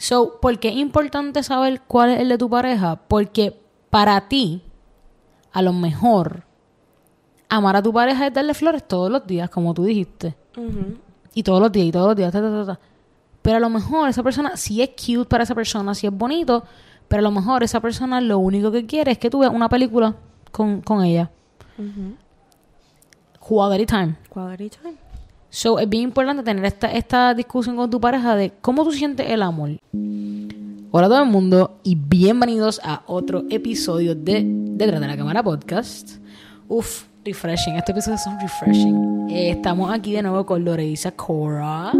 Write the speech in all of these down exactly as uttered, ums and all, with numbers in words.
So, ¿por qué es importante saber cuál es el de tu pareja? Porque para ti, a lo mejor, amar a tu pareja es darle flores todos los días, como tú dijiste. Uh-huh. Y todos los días, y todos los días, ta, ta, ta, ta. Pero a lo mejor esa persona, sí es cute para esa persona, sí es bonito, pero a lo mejor esa persona lo único que quiere es que tú veas una película con, con ella. Uh-huh. Quality time. Quality time. So, es bien importante tener esta, esta discusión con tu pareja de cómo tú sientes el amor. Hola a todo el mundo y bienvenidos a otro episodio de Detrás de la Cámara Podcast. Uf, refreshing. Este episodio son refreshing. Eh, estamos aquí de nuevo con Loreisa Cora.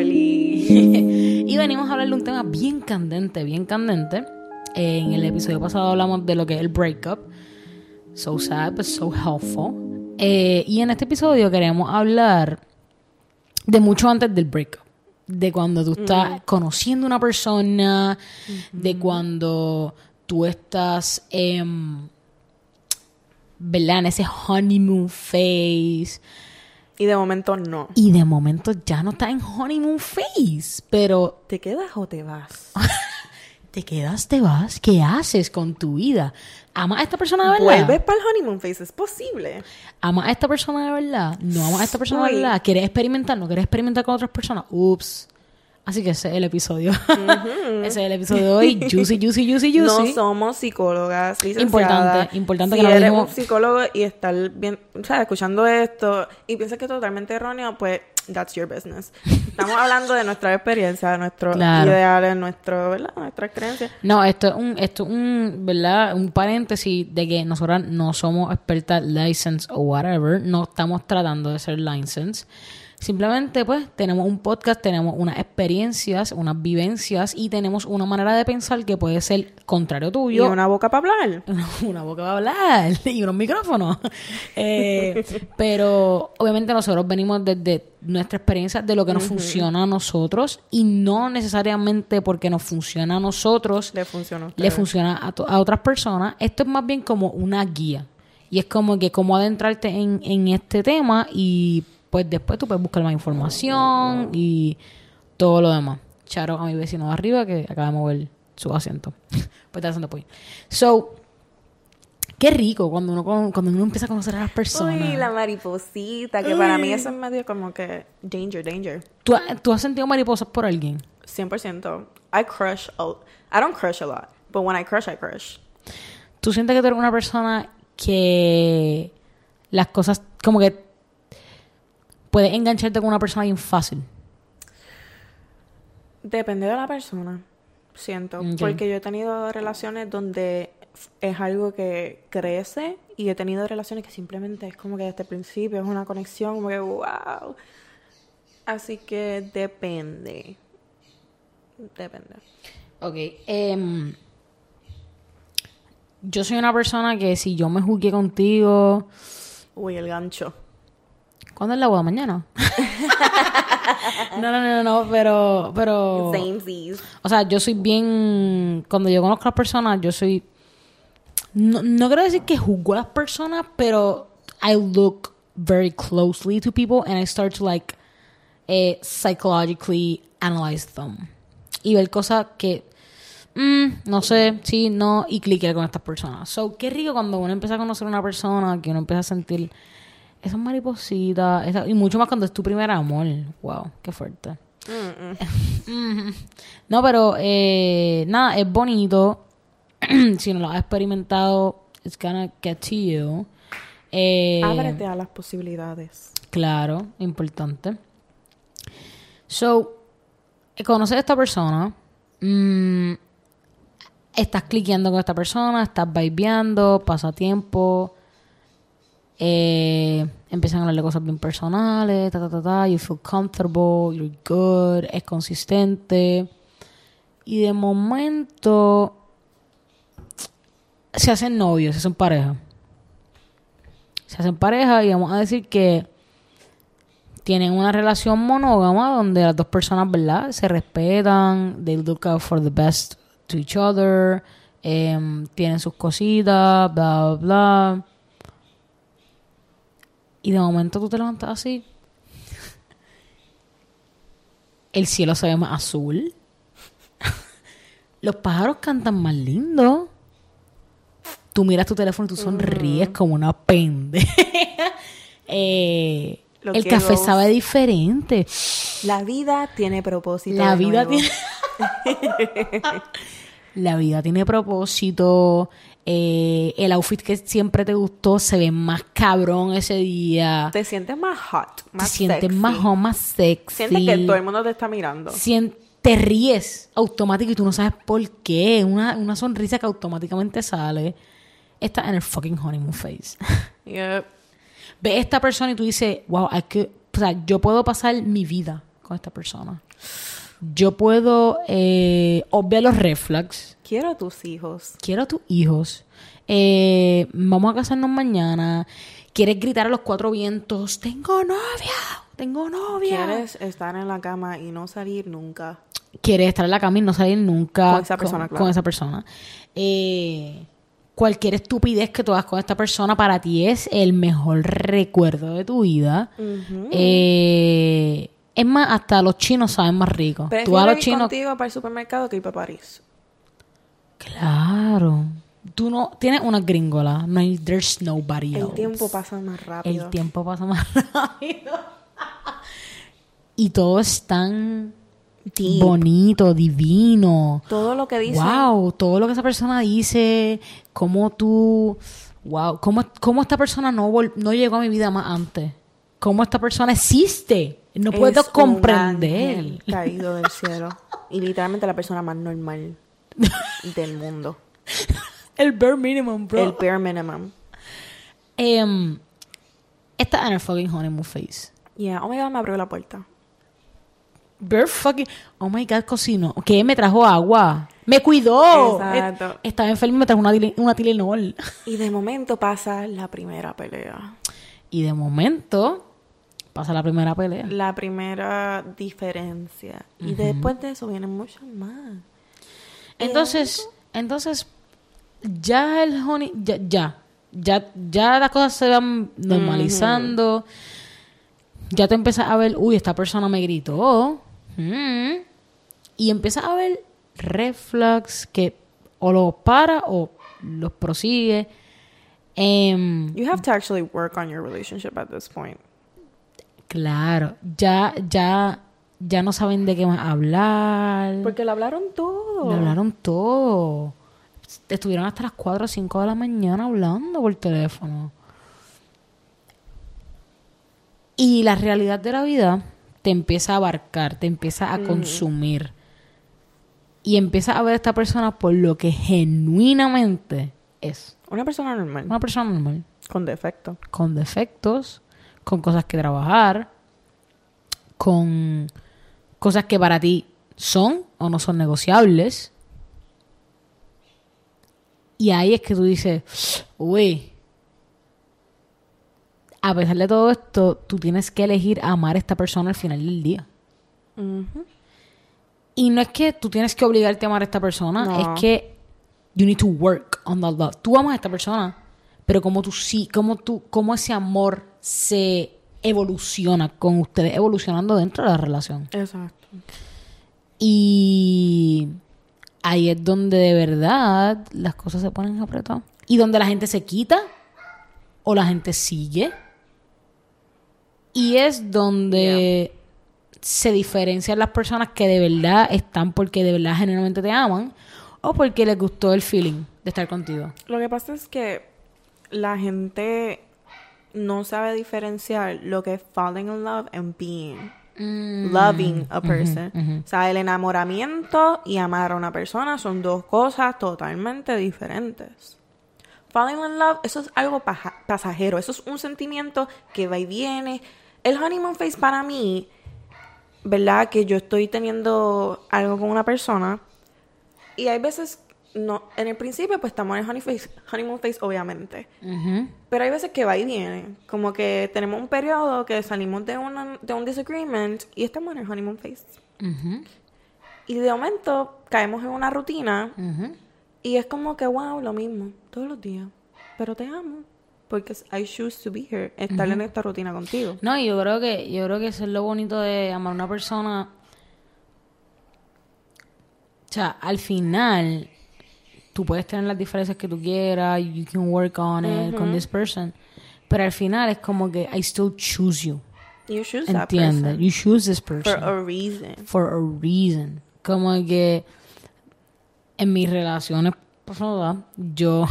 Oli. Y venimos a hablar de un tema bien candente, bien candente. Eh, en el episodio pasado hablamos de lo que es el breakup. So sad, but so helpful. Eh, y en este episodio queremos hablar de mucho antes del breakup. De cuando tú estás mm. conociendo a una persona, mm-hmm. de cuando tú estás, eh, ¿verdad? En ese honeymoon phase. Y de momento no. Y de momento ya no estás en honeymoon phase. Pero ¿te quedas o te vas? ¿Te quedas, te vas? ¿Qué haces con tu vida? ¿Amas a esta persona de verdad? ¿Vuelves para el honeymoon phase? ¿Es posible? ¿Amas a esta persona de verdad? ¿No amas a esta persona de verdad? ¿Quieres experimentar? ¿No quieres experimentar con otras personas? Ups. Así que ese es el episodio. Uh-huh. Ese es el episodio de hoy. Juicy, juicy, juicy, juicy. No somos psicólogas licenciadas. Importante, importante si que no eres dijimos... un psicólogo y estar bien, o sea, escuchando esto y piensas que es totalmente erróneo, pues that's your business. Estamos hablando de nuestra experiencia, de nuestros claro. ideales, nuestro, ¿verdad? Nuestras creencias. No, esto es un, esto es un, ¿verdad? Un paréntesis de que nosotras no somos expertas licensed o whatever. No estamos tratando de ser licensed. Simplemente, pues, tenemos un podcast, tenemos unas experiencias, unas vivencias y tenemos una manera de pensar que puede ser contrario tuyo. Y una boca para hablar. Una boca para hablar y unos micrófonos. eh, pero, obviamente, nosotros venimos desde nuestra experiencia de lo que nos uh-huh. funciona a nosotros y no necesariamente porque nos funciona a nosotros le funciona, le funciona a, to- a otras personas. Esto es más bien como una guía. Y es como que cómo adentrarte en, en este tema y... pues después tú puedes buscar más información y todo lo demás. Charo a mi vecino de arriba que acaba de mover su asiento. Pues está haciendo pollo. So, qué rico cuando uno, cuando uno empieza a conocer a las personas. Uy, la mariposita, que Uy. Para mí eso es medio como que danger, danger. ¿Tú, ¿Tú has sentido mariposas por alguien? cien por ciento. I crush a, I don't crush a lot, but when I crush, I crush. ¿Tú sientes que tú eres una persona que las cosas como que puedes engancharte con una persona bien fácil? Depende de la persona, siento. Okay. Porque yo he tenido relaciones donde es algo que crece y he tenido relaciones que simplemente es como que desde el principio es una conexión, como que wow. Así que depende. Depende. Ok. Um, yo soy una persona que si yo me jugué contigo... Uy, el gancho. ¿Cuándo es la boda? ¿Mañana? no, no, no, no, pero... pero Samesies. O sea, yo soy bien... Cuando yo conozco a las personas, yo soy... No, no quiero decir que juzgo a las personas, pero I look very closely to people and I start to like eh, psychologically analyze them. Y ver cosas que... Mm, no sé, sí, no, y cliquear con estas personas. So, qué rico cuando uno empieza a conocer a una persona, que uno empieza a sentir... esas maripositas, esa, y mucho más cuando es tu primer amor. Wow, qué fuerte. No, pero eh, nada, es bonito. Si no lo has experimentado, it's gonna get to you. Eh, Ábrete a las posibilidades. Claro, importante. So, conocer a esta persona, mmm, estás cliqueando con esta persona, estás vibeando, pasa tiempo. Eh, empiezan a hablar de cosas bien personales, ta, ta, ta, ta, you feel comfortable, you're good, es consistente. Y de momento se hacen novios, se hacen pareja. Se hacen pareja y vamos a decir que tienen una relación monógama donde las dos personas, ¿verdad?, se respetan, they look out for the best to each other, eh, tienen sus cositas, bla, bla, bla. Y de momento tú te levantas así. El cielo se ve más azul. Los pájaros cantan más lindo. Tú miras tu teléfono y tú sonríes mm. como una pendeja. eh, el café vos... sabe diferente. La vida tiene propósito. La vida tiene... La vida tiene propósito. Eh, el outfit que siempre te gustó se ve más cabrón ese día. Te sientes más hot, más Te sientes sexy. más hot, más sexy. Sientes que todo el mundo te está mirando. Sien- te ríes automático y tú no sabes por qué. Una, una sonrisa que automáticamente sale. Estás en el fucking honeymoon phase. Yep. Ves a esta persona y tú dices, wow, hay que, o sea, yo puedo pasar mi vida con esta persona. Yo puedo eh, obviar los red flags. Quiero a tus hijos. Quiero a tus hijos. Eh, vamos a casarnos mañana. ¿Quieres gritar a los cuatro vientos? ¡Tengo novia! ¡Tengo novia! ¿Quieres estar en la cama y no salir nunca? ¿Quieres estar en la cama y no salir nunca? Con esa persona, con, claro. Con esa persona. Eh, cualquier estupidez que tú hagas con esta persona para ti es el mejor recuerdo de tu vida. Uh-huh. Eh... Es más, hasta los chinos saben más rico. Prefiero Tú a los ir chinos... contigo para el supermercado que ir para París. Claro. Tú no... Tienes una gringola. No hay... There's nobody else. El tiempo pasa más rápido. El tiempo pasa más rápido. Y todo es tan... Deep. Bonito, divino. Todo lo que dice... Wow. Todo lo que esa persona dice. Cómo tú... Wow. Cómo, cómo esta persona no, vol- no llegó a mi vida más antes. Cómo esta persona existe. No es puedo un comprender. ángel caído del cielo. Y literalmente la persona más normal del mundo. El bare minimum, bro. El bare minimum. Um, está en el fucking honeymoon phase. Yeah. Oh my God, me abrió la puerta. Bare fucking... Oh my God, cocinó. ¿Qué? Me trajo agua. Me cuidó. Exacto. Estaba enfermo y me trajo una, una Tylenol. Y de momento pasa la primera pelea. Y de momento... Pasa la primera pelea. La primera diferencia. Uh-huh. Y después de eso vienen muchas más. Entonces, entonces, ya el honey, ya, ya, ya, ya las cosas se van normalizando. Uh-huh. Ya te empiezas a ver, uy, esta persona me gritó. Mm. Y empiezas a ver red flags que o los para o los prosigue. Um, you have to actually work on your relationship at this point. Claro, ya, ya, ya no saben de qué más hablar. Porque le hablaron todo. Le hablaron todo. Estuvieron hasta las cuatro o cinco de la mañana hablando por teléfono. Y la realidad de la vida te empieza a abarcar, te empieza a mm. consumir. Y empiezas a ver a esta persona por lo que genuinamente es. Una persona normal. Una persona normal. Con defectos. Con defectos. Con cosas que trabajar, con cosas que para ti son o no son negociables. Y ahí es que tú dices, uy, a pesar de todo esto, tú tienes que elegir amar a esta persona al final del día. Uh-huh. Y no es que tú tienes que obligarte a amar a esta persona, no. Es que you need to work on that love. Tú amas a esta persona, pero como tú sí, como tú, como ese amor se evoluciona con ustedes evolucionando dentro de la relación. Exacto. Y ahí es donde de verdad las cosas se ponen apretadas. Y donde la gente se quita o la gente sigue. Y es donde yeah. se diferencian las personas que de verdad están porque de verdad genuinamente te aman o porque les gustó el feeling de estar contigo. Lo que pasa es que la gente no sabe diferenciar lo que es falling in love and being mm. loving a person. Uh-huh, uh-huh. O sea, el enamoramiento y amar a una persona son dos cosas totalmente diferentes. Falling in love, eso es algo paja- pasajero. Eso es un sentimiento que va y viene. El honeymoon phase para mí, ¿verdad? Que yo estoy teniendo algo con una persona y hay veces... No, en el principio pues estamos en el honey face, honeymoon phase obviamente. Uh-huh. Pero hay veces que va y viene. Como que tenemos un periodo que salimos de, una, de un disagreement y estamos en el honeymoon phase. Uh-huh. Y de momento caemos en una rutina uh-huh. y es como que wow, lo mismo, todos los días. Pero te amo. Porque I choose to be here. Estar uh-huh. en esta rutina contigo. No, yo creo que, yo creo que eso es lo bonito de amar a una persona. O sea, al final, tú puedes tener las diferencias que tú quieras, you can work on it Mm-hmm. con this person, pero al final es como que I still choose you. You choose that ¿Entiendes? person. You choose this person. For a reason. For a reason. Como que en mis relaciones pasadas, yo...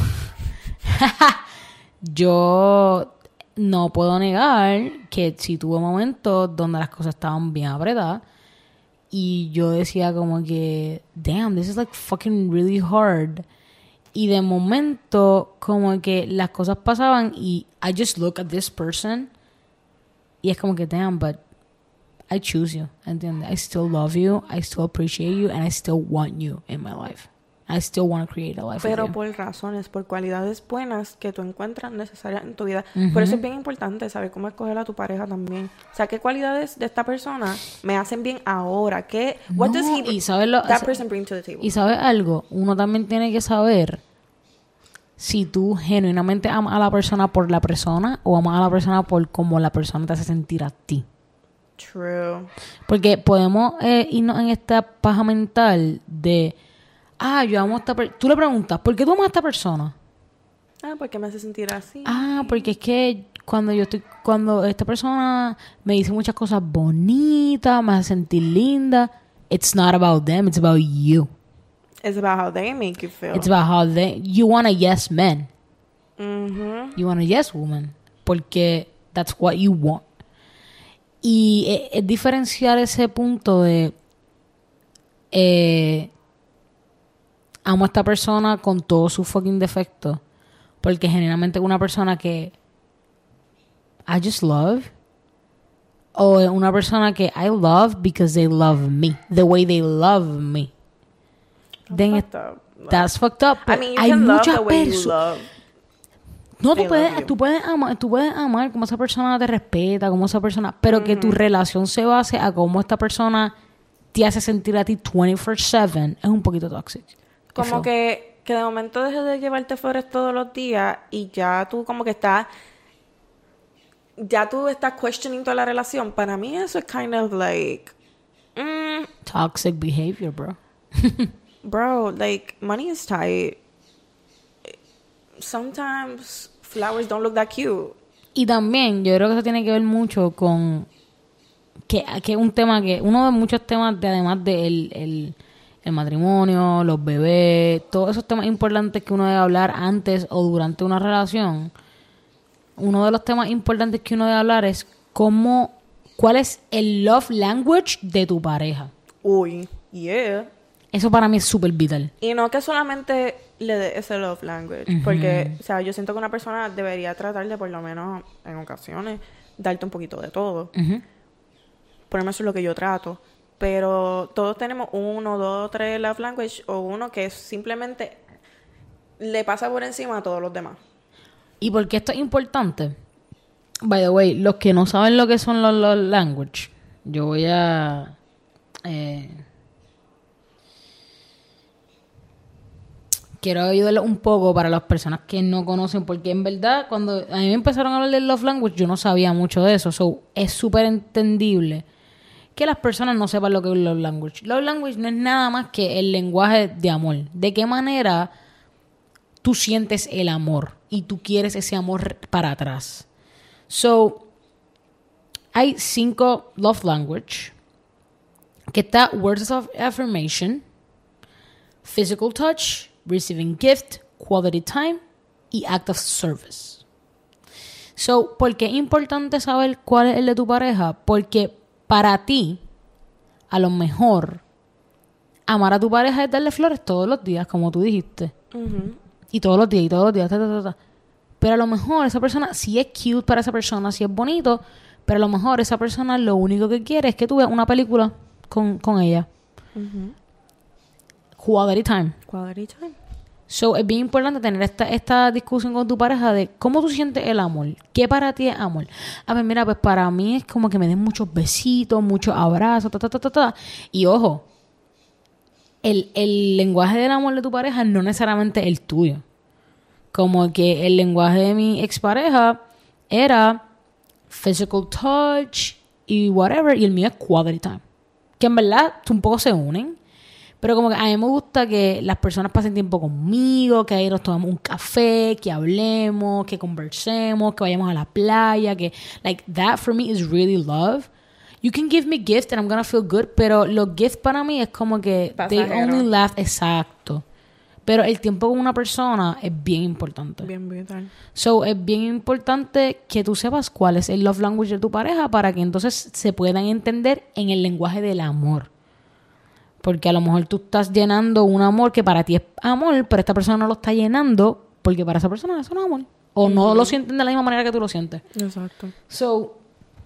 yo no puedo negar que sí tuve momentos donde las cosas estaban bien apretadas y yo decía como que damn, this is like fucking really hard, y de momento como que las cosas pasaban y I just look at this person y es como que damn, but I choose you, ¿entiendes? I still love you, I still appreciate you, and I still want you in my life. I still want to create a life Pero with you. por razones, por cualidades buenas que tú encuentras necesarias en tu vida. Ujú. Por eso es bien importante saber cómo escoger a tu pareja también. O sea, qué cualidades de esta persona me hacen bien ahora. ¿Qué, what No, does he, y sabes lo- that sa- person bring to the table? Y sabes algo, uno también tiene que saber si tú genuinamente amas a la persona por la persona o amas a la persona por cómo la persona te hace sentir a ti. True. Porque podemos eh, irnos en esta paja mental de, ah, yo amo a esta persona. Tú le preguntas, ¿por qué tú amas a esta persona? Ah, porque me hace sentir así. Ah, porque es que cuando yo estoy, cuando esta persona me dice muchas cosas bonitas, me hace sentir linda. It's not about them, it's about you. It's about how they make you feel. It's about how they, you want a yes man. Mhm. You want a yes woman. Porque that's what you want. Y es, es diferenciar ese punto de eh, amo a esta persona con todos sus fucking defectos. Porque generalmente una persona que I just love, o una persona que I love because they love me, the way they love me. That's Then fucked up. That's fucked up. I mean, you Hay can love muchas the way you perso- love. No, They tú puedes, love you. tú puedes amar, tú puedes amar como esa persona te respeta, como esa persona, pero que tu relación se base a cómo esta persona te hace sentir a ti veinticuatro siete es un poquito tóxico. Como que, que de momento dejes de llevarte flores todos los días y ya tú como que estás, ya tú estás questioning toda la relación. Para mí eso es kind of like, mm, Toxic behavior, bro. bro, like money is tight. Sometimes flowers don't look that cute. Y también yo creo que eso tiene que ver mucho con que, que es un tema que, uno de muchos temas de además de el, el, el matrimonio, los bebés, todos esos temas importantes que uno debe hablar antes o durante una relación. Uno de los temas importantes que uno debe hablar es cómo, cuál es el love language de tu pareja. Uy, yeah. Eso para mí es súper vital. Y no que solamente le dé ese love language. Porque, o sea, yo siento que una persona debería tratar de, por lo menos en ocasiones, darte un poquito de todo. Ujú. Por lo menos es lo que yo trato. Pero todos tenemos uno, dos, tres love language. O uno que simplemente le pasa por encima a todos los demás. ¿Y por qué esto es importante? By the way, los que no saben lo que son los love language, yo voy a... Eh, quiero ayudarles un poco para las personas que no conocen, porque en verdad, cuando a mí me empezaron a hablar del love language, yo no sabía mucho de eso. So, es súper entendible que las personas no sepan lo que es love language. Love language no es nada más que el lenguaje de amor. ¿De qué manera tú sientes el amor y tú quieres ese amor para atrás? So, hay cinco love language, que está words of affirmation, physical touch, receiving gift, quality time y act of service. So, ¿por qué es importante saber cuál es el de tu pareja? Porque para ti, a lo mejor, amar a tu pareja es darle flores todos los días, como tú dijiste. Ujú. Y todos los días, y todos los días, ta, ta, ta, ta. Pero a lo mejor esa persona, sí es cute para esa persona, sí es bonito, pero a lo mejor esa persona lo único que quiere es que tú veas una película con, con ella. Ujú. Quality time. Quality time. So, es bien importante tener esta, esta discusión con tu pareja de cómo tú sientes el amor. ¿Qué para ti es amor? A ver, mira, pues para mí es como que me den muchos besitos, muchos abrazos, ta, ta, ta, ta, ta. Y ojo, el, el lenguaje del amor de tu pareja no necesariamente el tuyo. Como que el lenguaje de mi expareja era physical touch y whatever, y el mío es quality time. Que en verdad un poco se unen, Pero como que a mí me gusta que las personas pasen tiempo conmigo, que ahí nos tomamos un café, que hablemos, que conversemos, que vayamos a la playa, que like that for me is really love. You can give me gifts and I'm gonna feel good, pero los gifts para mí es como que pasajero. They only last, exacto. Pero el tiempo con una persona es bien importante. Bien brutal. So, es bien importante que tú sepas cuál es el love language de tu pareja para que entonces se puedan entender en el lenguaje del amor. Porque a lo mejor tú estás llenando un amor que para ti es amor, pero esta persona no lo está llenando porque para esa persona eso no es amor. O uh-huh. no lo sienten de la misma manera que tú lo sientes. Exacto. So,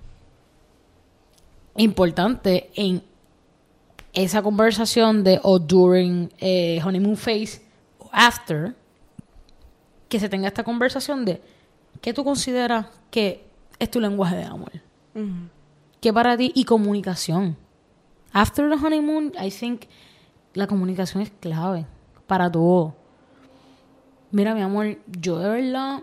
importante en esa conversación de o during eh, honeymoon phase o after, que se tenga esta conversación de ¿qué tú consideras que es tu lenguaje de amor? Uh-huh. ¿Qué para ti? Y comunicación. After the honeymoon, I think la comunicación es clave para todo. Mira, mi amor, yo de verdad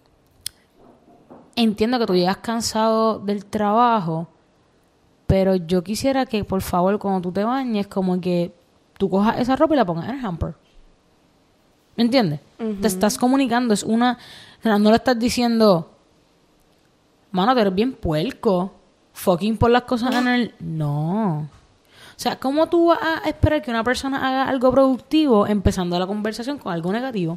entiendo que tú llegas cansado del trabajo, pero yo quisiera que, por favor, cuando tú te bañes, como que tú cojas esa ropa y la pongas en el hamper. ¿Me entiendes? Uh-huh. Te estás comunicando. Es una... No le estás diciendo, mano, tú eres bien puerco. Fucking por las cosas uh-huh. en el... No. O sea, ¿cómo tú vas a esperar que una persona haga algo productivo empezando la conversación con algo negativo?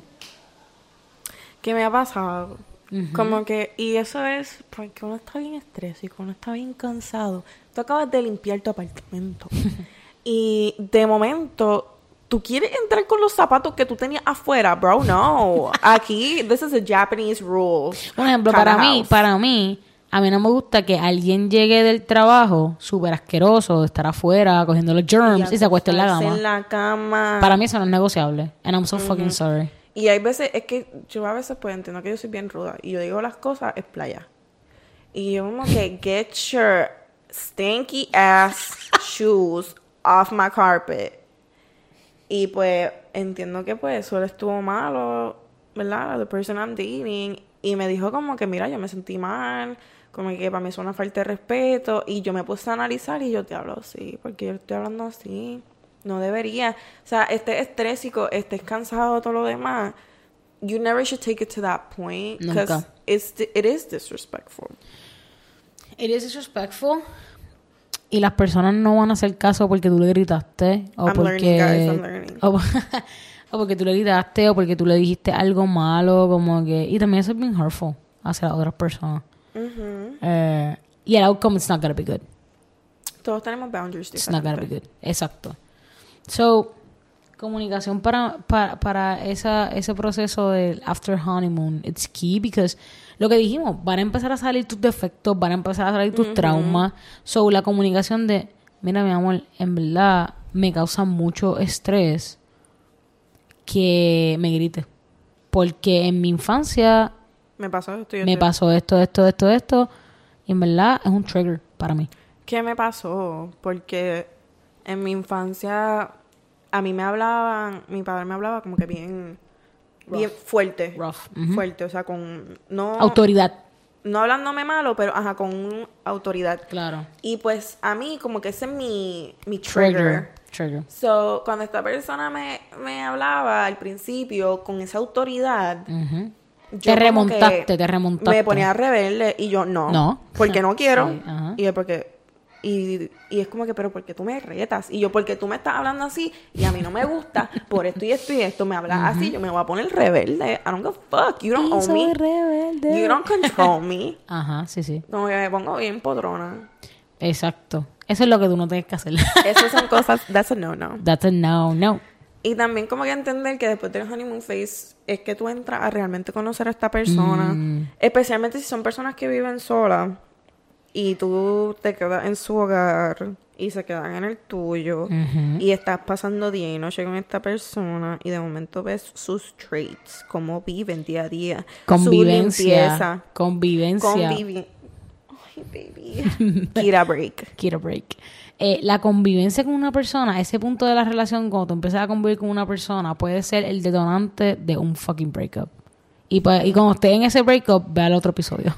¿Qué me ha pasado? Uh-huh. Como que... Y eso es porque uno está bien estresado y uno está bien cansado. Tú acabas de limpiar tu apartamento. Y de momento... ¿Tú quieres entrar con los zapatos que tú tenías afuera? Bro, no. Aquí, this is a Japanese rule. Por ejemplo, para mí, para mí, a mí no me gusta que alguien llegue del trabajo súper asqueroso, de estar afuera, cogiendo los germs y, y se acueste en la cama. en la cama. Para mí eso no es negociable. And I'm so uh-huh. fucking sorry. Y hay veces, es que yo a veces pues entiendo que yo soy bien ruda. Y yo digo las cosas, es playa. Y yo como que, get your stinky ass shoes off my carpet. Y pues entiendo que pues eso estuvo malo, ¿verdad? The person I'm dating. Y me dijo como que mira, yo me sentí mal, como que para mí es una falta de respeto. Y yo me puse a analizar y yo te hablo así, porque yo estoy hablando así. No debería. O sea, estés estrésico, estés cansado, todo lo demás. You never should take it to that point. Because it is disrespectful. It is disrespectful. Y las personas no van a hacer caso porque tú le gritaste o I'm porque learning, guys, I'm learning. O, o porque tú le gritaste o porque tú le dijiste algo malo, como que y también eso es bien hurtful hacia las otras personas. Uh-huh. eh, y el outcome it's not gonna be good. Todos tenemos boundaries it's not gonna be good. Exacto. So comunicación para para para esa ese proceso del after honeymoon it's key because lo que dijimos, van a empezar a salir tus defectos, van a empezar a salir tus uh-huh. traumas. So, la comunicación de, mira, mi amor, en verdad me causa mucho estrés que me grites. Porque en mi infancia me pasó esto, me pasó esto, esto, esto, esto. Y en verdad es un trigger para mí. ¿Qué me pasó? Porque en mi infancia a mí me hablaban, mi padre me hablaba como que bien... Rough. Bien fuerte. Rough. Uh-huh. Fuerte, o sea, con... no autoridad. No hablándome malo, pero ajá, con autoridad. Claro. Y pues a mí como que ese es mi, mi trigger. Trigger. Trigger. So, cuando esta persona me, me hablaba al principio con esa autoridad... Uh-huh. Te remontaste, te remontaste. Me ponía rebelde y yo no. No. Porque no quiero. Sí, uh-huh. Y es porque... Y, y es como que, pero porque tú me retas. Y yo, porque tú me estás hablando así y a mí no me gusta, por esto y esto y esto, me hablas uh-huh. así, yo me voy a poner rebelde. I don't give a fuck. You don't own me. Rebelde. You don't control me. Ajá, sí, sí. Como que me pongo bien podrona. Exacto. Eso es lo que tú no tienes que hacer. Esas son cosas, that's a no-no. That's a no-no. Y también como que entender que después del honeymoon phase es que tú entras a realmente conocer a esta persona. Mm. Especialmente si son personas que viven solas. Y tú te quedas en su hogar y se quedan en el tuyo. Uh-huh. Y estás pasando día y noche con esta persona. Y de momento ves sus traits, cómo viven día a día. Convivencia. Su limpieza. Convivencia. Convivi- Ay, baby. Get a break. Get a break. Eh, la convivencia con una persona, ese punto de la relación, cuando tú empiezas a convivir con una persona, puede ser el detonante de un fucking breakup. Y, pues, y cuando esté en ese breakup, ve al otro episodio.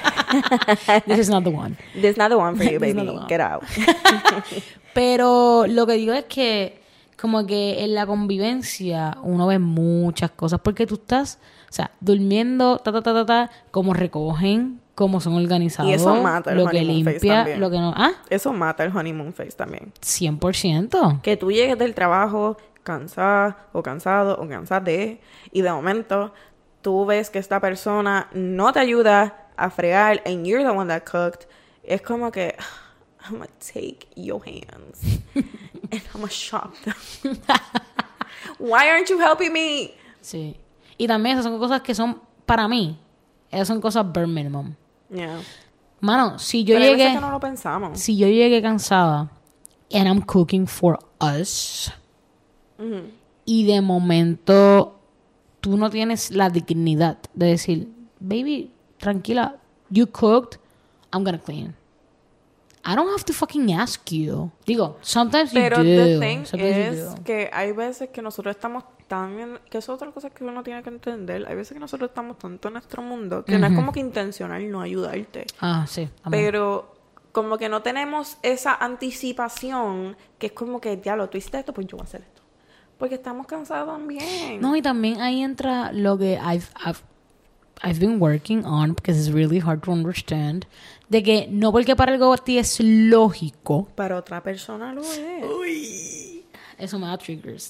This is not the one. This is not the one for you, baby. Get out. Pero lo que digo es que como que en la convivencia uno ve muchas cosas porque tú estás, o sea, durmiendo, ta, ta, ta, ta, ta, como recogen, cómo son organizados, y eso mata el lo que honeymoon face limpia, también. lo que no... ¿Ah? Eso mata el honeymoon face también. cien por ciento. Que tú llegues del trabajo cansada o cansado o cansada y de momento tú ves que esta persona no te ayuda a fregar and you're the one that cooked. Es como que I'm gonna take your hands and I'm gonna chop them. Why aren't you helping me? Sí. Y también esas son cosas que son, para mí, esas son cosas bare minimum. Yeah. Mano, si yo Pero hay llegué... veces que no lo pensamos. Si yo llegué cansada and I'm cooking for us Mm-hmm. y de momento tú no tienes la dignidad de decir, baby, tranquila, you cooked, I'm gonna clean. I don't have to fucking ask you. Digo, sometimes you Pero do. the thing Sometimes you es do. que hay veces que nosotros estamos tan... En, que es otra cosa que uno tiene que entender. Hay veces que nosotros estamos tanto en nuestro mundo que no es como que intencional no ayudarte. Ah, sí. Amor. Pero como que no tenemos esa anticipación que es como que, diablo, tú hiciste esto, pues yo voy a hacer esto. Porque estamos cansados también. No, y también ahí entra lo que I've, I've, I've been working on, because it's really hard to understand, de que no porque para algo a ti es lógico. Para otra persona lo es. Uy. Eso me da triggers.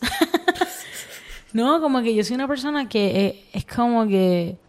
No, como que yo soy una persona que es, es como que...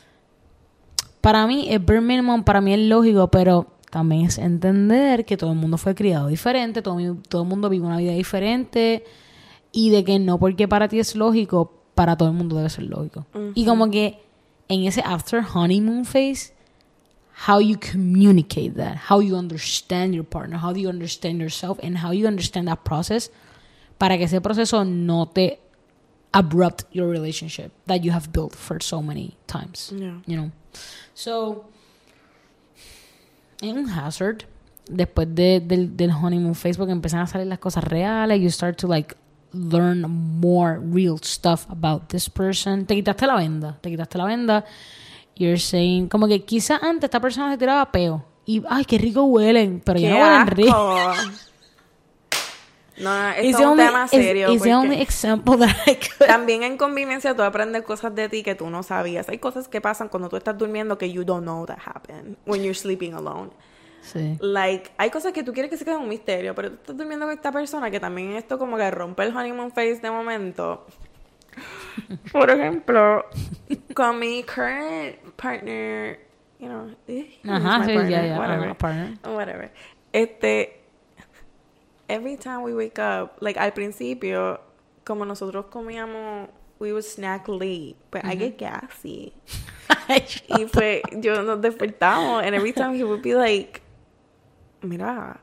Para mí es bare minimum, para mí es lógico, pero también es entender que todo el mundo fue criado diferente, todo, todo el mundo vive una vida diferente, y de que no porque para ti es lógico, para todo el mundo debe ser lógico. Uh-huh. Y como que en ese after honeymoon phase, how you communicate that, how you understand your partner, how do you understand yourself, and how you understand that process, para que ese proceso no te abrupt your relationship that you have built for so many times. Yeah. You know? So, es un hazard después de, del, del honeymoon phase, porque empiezan a salir las cosas reales, you start to like learn more real stuff about this person. Te quitaste la venda, te quitaste la venda. You're saying, como que quizá antes esta persona se tiraba peo y ay, qué rico huelen, pero ya no huelen rico. No, no, esto es un only, tema serio. Is, is the only example that I could... También en convivencia tú aprendes cosas de ti que tú no sabías. Hay cosas que pasan cuando tú estás durmiendo que you don't know that happen when you're sleeping alone. Sí. Like, hay cosas que tú quieres que se queden un misterio, pero tú estás durmiendo con esta persona que también esto como que rompe el honeymoon phase de momento. Por ejemplo, con mi current partner, you know, ajá, sí, partner, ya, ya, whatever, uh, partner. whatever. Este, every time we wake up, like al principio, como nosotros comíamos, we would snack late, but uh-huh. I get gassy. Y fue, yo nos despertamos, and every time he would be like, mira,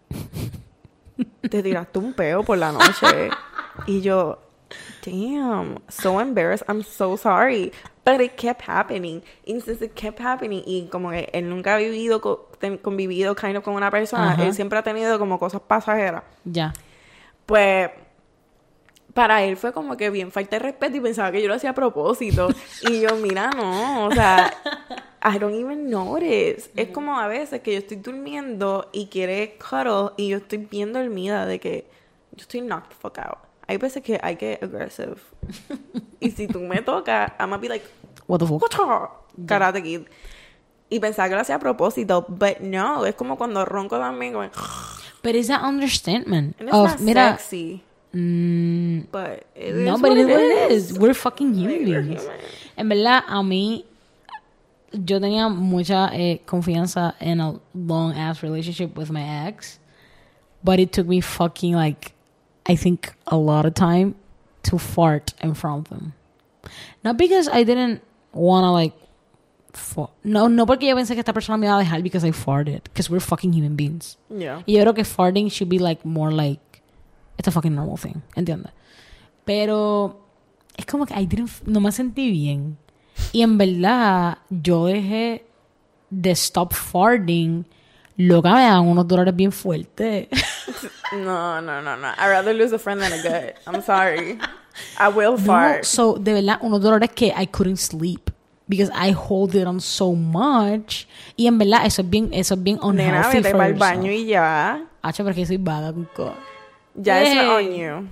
te tiraste un peo por la noche. Y yo, damn, so embarrassed, I'm so sorry. But it kept happening. Y since it kept happening, y como que él nunca ha vivido, convivido kind of con una persona, uh-huh. él siempre ha tenido como cosas pasajeras. Ya. Yeah. Pues, para él fue como que bien falta de respeto y pensaba que yo lo hacía a propósito. Y yo, mira, no, o sea, I don't even notice. Mm-hmm. Es como a veces que yo estoy durmiendo y quiere cuddle y yo estoy bien dormida de que yo estoy knocked the fuck out. Hay veces que I get aggressive. Y si tú me tocas, I'm gonna be like, what the fuck? Karate Kid. Y pensaba que lo hacía a propósito, but no, es como cuando ronco también. Como, but it's that understanding and it's of, not mira, sexy. Mm, but it no, is but what it is it what it is. is. We're fucking human We're beings. human. En verdad, a mí, yo tenía mucha eh, confianza in a long ass relationship with my ex, but it took me fucking like, I think a lot of time to fart in front of him. Not because I didn't wanna like, fa- no, no porque yo pensé que esta persona me iba a dejar because I farted, because we're fucking human beings. Yeah. Y yo creo que farting should be like more like, it's a fucking normal thing, ¿entiendes? Pero es como que I didn't, no me sentí bien. Y en verdad, yo dejé de stop farting. Loca, me dan unos dolores bien fuertes. No, no, no, no. I'd rather lose a friend than a gut. I'm sorry. I will fart. No, so, de verdad, unos dolores que I couldn't sleep. Because I hold it on so much. Y en verdad, eso es bien, eso es bien unhealthy. Nena, vete for para el yourself. baño y ya. Hacho, porque soy vaga, cuco. Ya, hey. eso on you.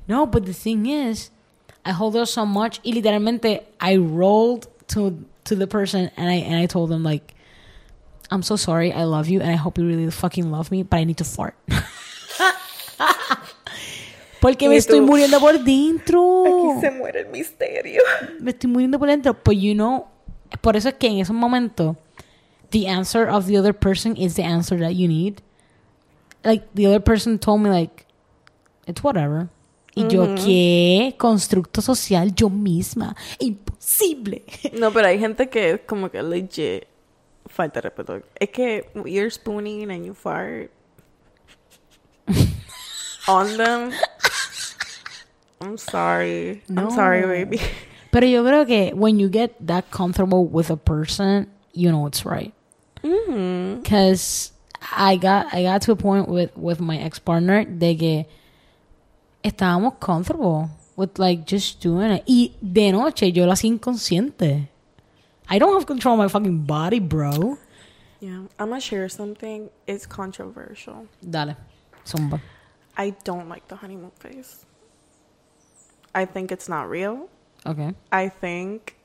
No, but the thing is, I hold her so much. Y literalmente, I rolled to to the person and I and I told them like, I'm so sorry, I love you and I hope you really fucking love me, but I need to fart. Porque me estoy muriendo por dentro. Aquí se muere el misterio. Me estoy muriendo por dentro. But you know, por eso es que en ese momento, the answer of the other person is the answer that you need. Like, the other person told me, like, it's whatever. Y mm-hmm. yo, ¿qué? Constructo social yo misma. Imposible. No, pero hay gente que es como que legit falta de respeto. Es que you're spooning and you fart on them. I'm sorry. No. I'm sorry, baby. Pero yo creo que when you get that comfortable with a person, you know it's right. Mm-hmm. Because I got I got to a point with, with my ex-partner de que estábamos comfortable with like just doing it. Y de noche yo lo hacía inconsciente. I don't have control of my fucking body, bro. Yeah. I'm gonna share something. It's controversial. Dale. Zumba. I don't like the honeymoon phase. I think it's not real. Okay. I think...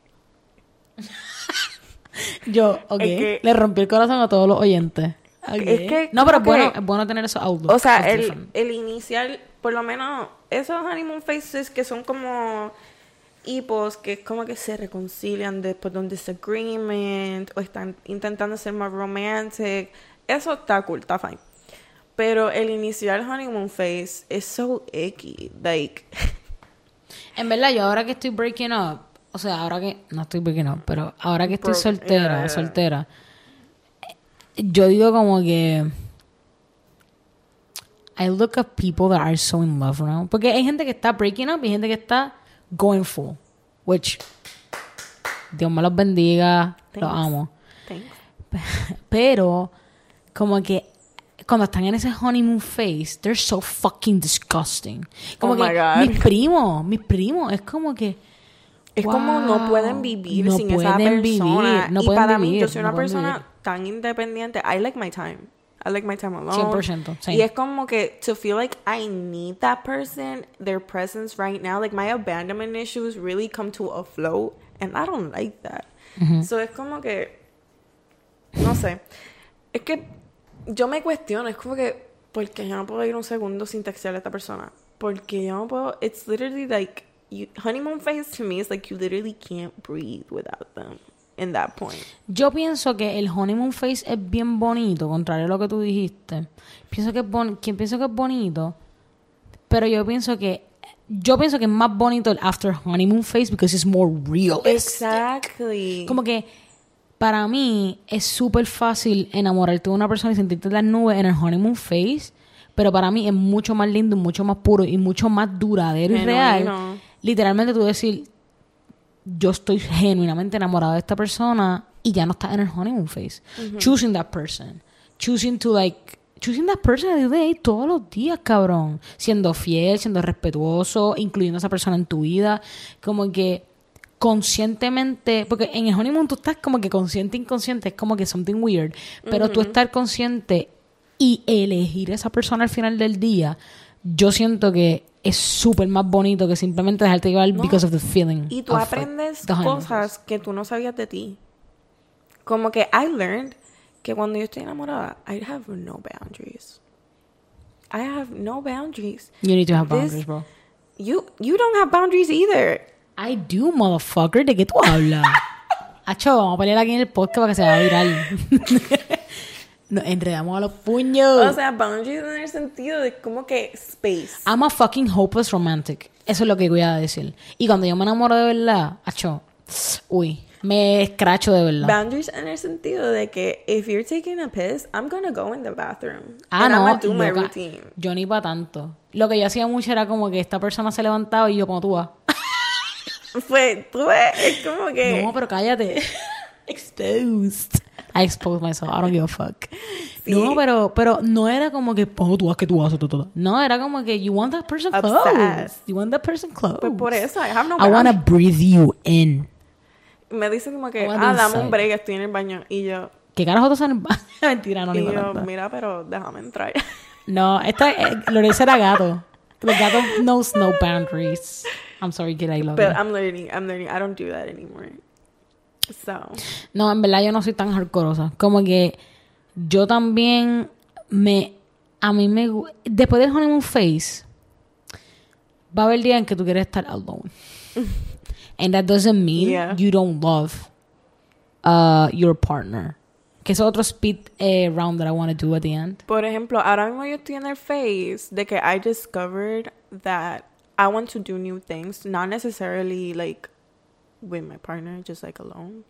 Yo, ok. Es que, le rompí el corazón a todos los oyentes. Okay. Es que... No, pero es bueno, es bueno tener esos autos. O sea, el, el inicial, por lo menos, esos honeymoon phases que son como hipos, que es como que se reconcilian después de un disagreement, o están intentando ser más romantic. Eso está cool, está fine. Pero el inicial honeymoon phase es so icky. Like... En verdad, yo ahora que estoy breaking up, o sea, ahora que no estoy breaking up, pero ahora que estoy soltera, yeah, yeah. soltera, yo digo como que I look at people that are so in love now, porque hay gente que está breaking up y hay gente que está going full, which Dios me los bendiga, Thanks. los amo. Thanks. Pero como que cuando están en ese honeymoon phase, they're so fucking disgusting. Como oh que my God. mis primos, mis primos, es como que es wow, como no pueden vivir no sin pueden esa persona. Vivir, no y pueden para vivir, mí, yo soy no una persona vivir. tan independiente. I like my time. I like my time alone. cien por ciento. Same. Y es como que to feel like I need that person, their presence right now, like my abandonment issues really come to a float, and I don't like that. Mm-hmm. So es como que, no sé, es que yo me cuestiono, es como que, ¿por qué yo no puedo ir un segundo sin textearle a esta persona? Porque yo no puedo, it's literally like, you, honeymoon phase to me is like you literally can't breathe without them in that point. Yo pienso que el honeymoon phase es bien bonito, contrario a lo que tú dijiste. Pienso que es bon- quien pienso que es bonito, pero yo pienso que yo pienso que es más bonito el after honeymoon phase because it's more real. Exactly. Como que para mí es súper fácil enamorarte de una persona y sentirte en las nubes en el honeymoon phase, pero para mí es mucho más lindo, mucho más puro y mucho más duradero y real. No. Literalmente tú decir, yo estoy genuinamente enamorada de esta persona y ya no estás en el honeymoon phase. Uh-huh. Choosing that person. Choosing to like... Choosing that person every day, todos los días, cabrón. Siendo fiel, siendo respetuoso, incluyendo a esa persona en tu vida. Como que conscientemente... Porque en el honeymoon tú estás como que consciente, inconsciente. Es como que something weird. Pero uh-huh. tú estar consciente y elegir a esa persona al final del día, yo siento que es súper más bonito que simplemente dejarte llevar no. because of the feeling. Y tú aprendes like, cosas que tú no sabías de ti. Como que I learned que cuando yo estoy enamorada, I have no boundaries. I have no boundaries. You need to have This, boundaries, bro. You, you don't have boundaries either. I do, motherfucker. ¿De qué tú hablas? Acho, vamos a pelear aquí en el podcast para que se vaya viral. Nos enredamos a los puños. O sea, boundaries en el sentido de como que space. I'm a fucking hopeless romantic. Eso es lo que voy a decir. Y cuando yo me enamoro de verdad, acho, uy, me escracho de verdad. Boundaries en el sentido de que if you're taking a piss, I'm gonna go in the bathroom. Ah, and no. I'm gonna do my loca, routine. Yo ni para tanto. Lo que yo hacía mucho era como que esta persona se levantaba y yo, como tú vas. Pues, tú ves, es como que... No, pero cállate. Exposed. I exposed myself. I don't give a fuck. Sí. No, pero, pero no era como que, oh, tú vas que tú haces todo. No, era como que you want that person close. Obsessed. You want that person close. Pues por eso, I have no I wanna breathe you in. Me dice como que, ah, dame un break, estoy en el baño. Y yo... ¿Qué carajo tú estás en el baño? Mentira, no, y ni yo, tanto. mira, pero déjame entrar. No, esta, eh, Lorenzo era gato. The gato knows no boundaries. I'm sorry, kid, I love But you. I'm learning, I'm learning. I don't do that anymore. So. No, en verdad yo no soy tan hardcoreosa. Como que yo también me... A mí me... Después del honeymoon phase, va a haber días en que tú quieres estar alone. And that doesn't mean yeah. you don't love uh, your partner. Que es otro speed eh, round that I want to do at the end. Por ejemplo, ahora mismo yo estoy en el phase de que I discovered that I want to do new things, not necessarily like with my partner, just like alone.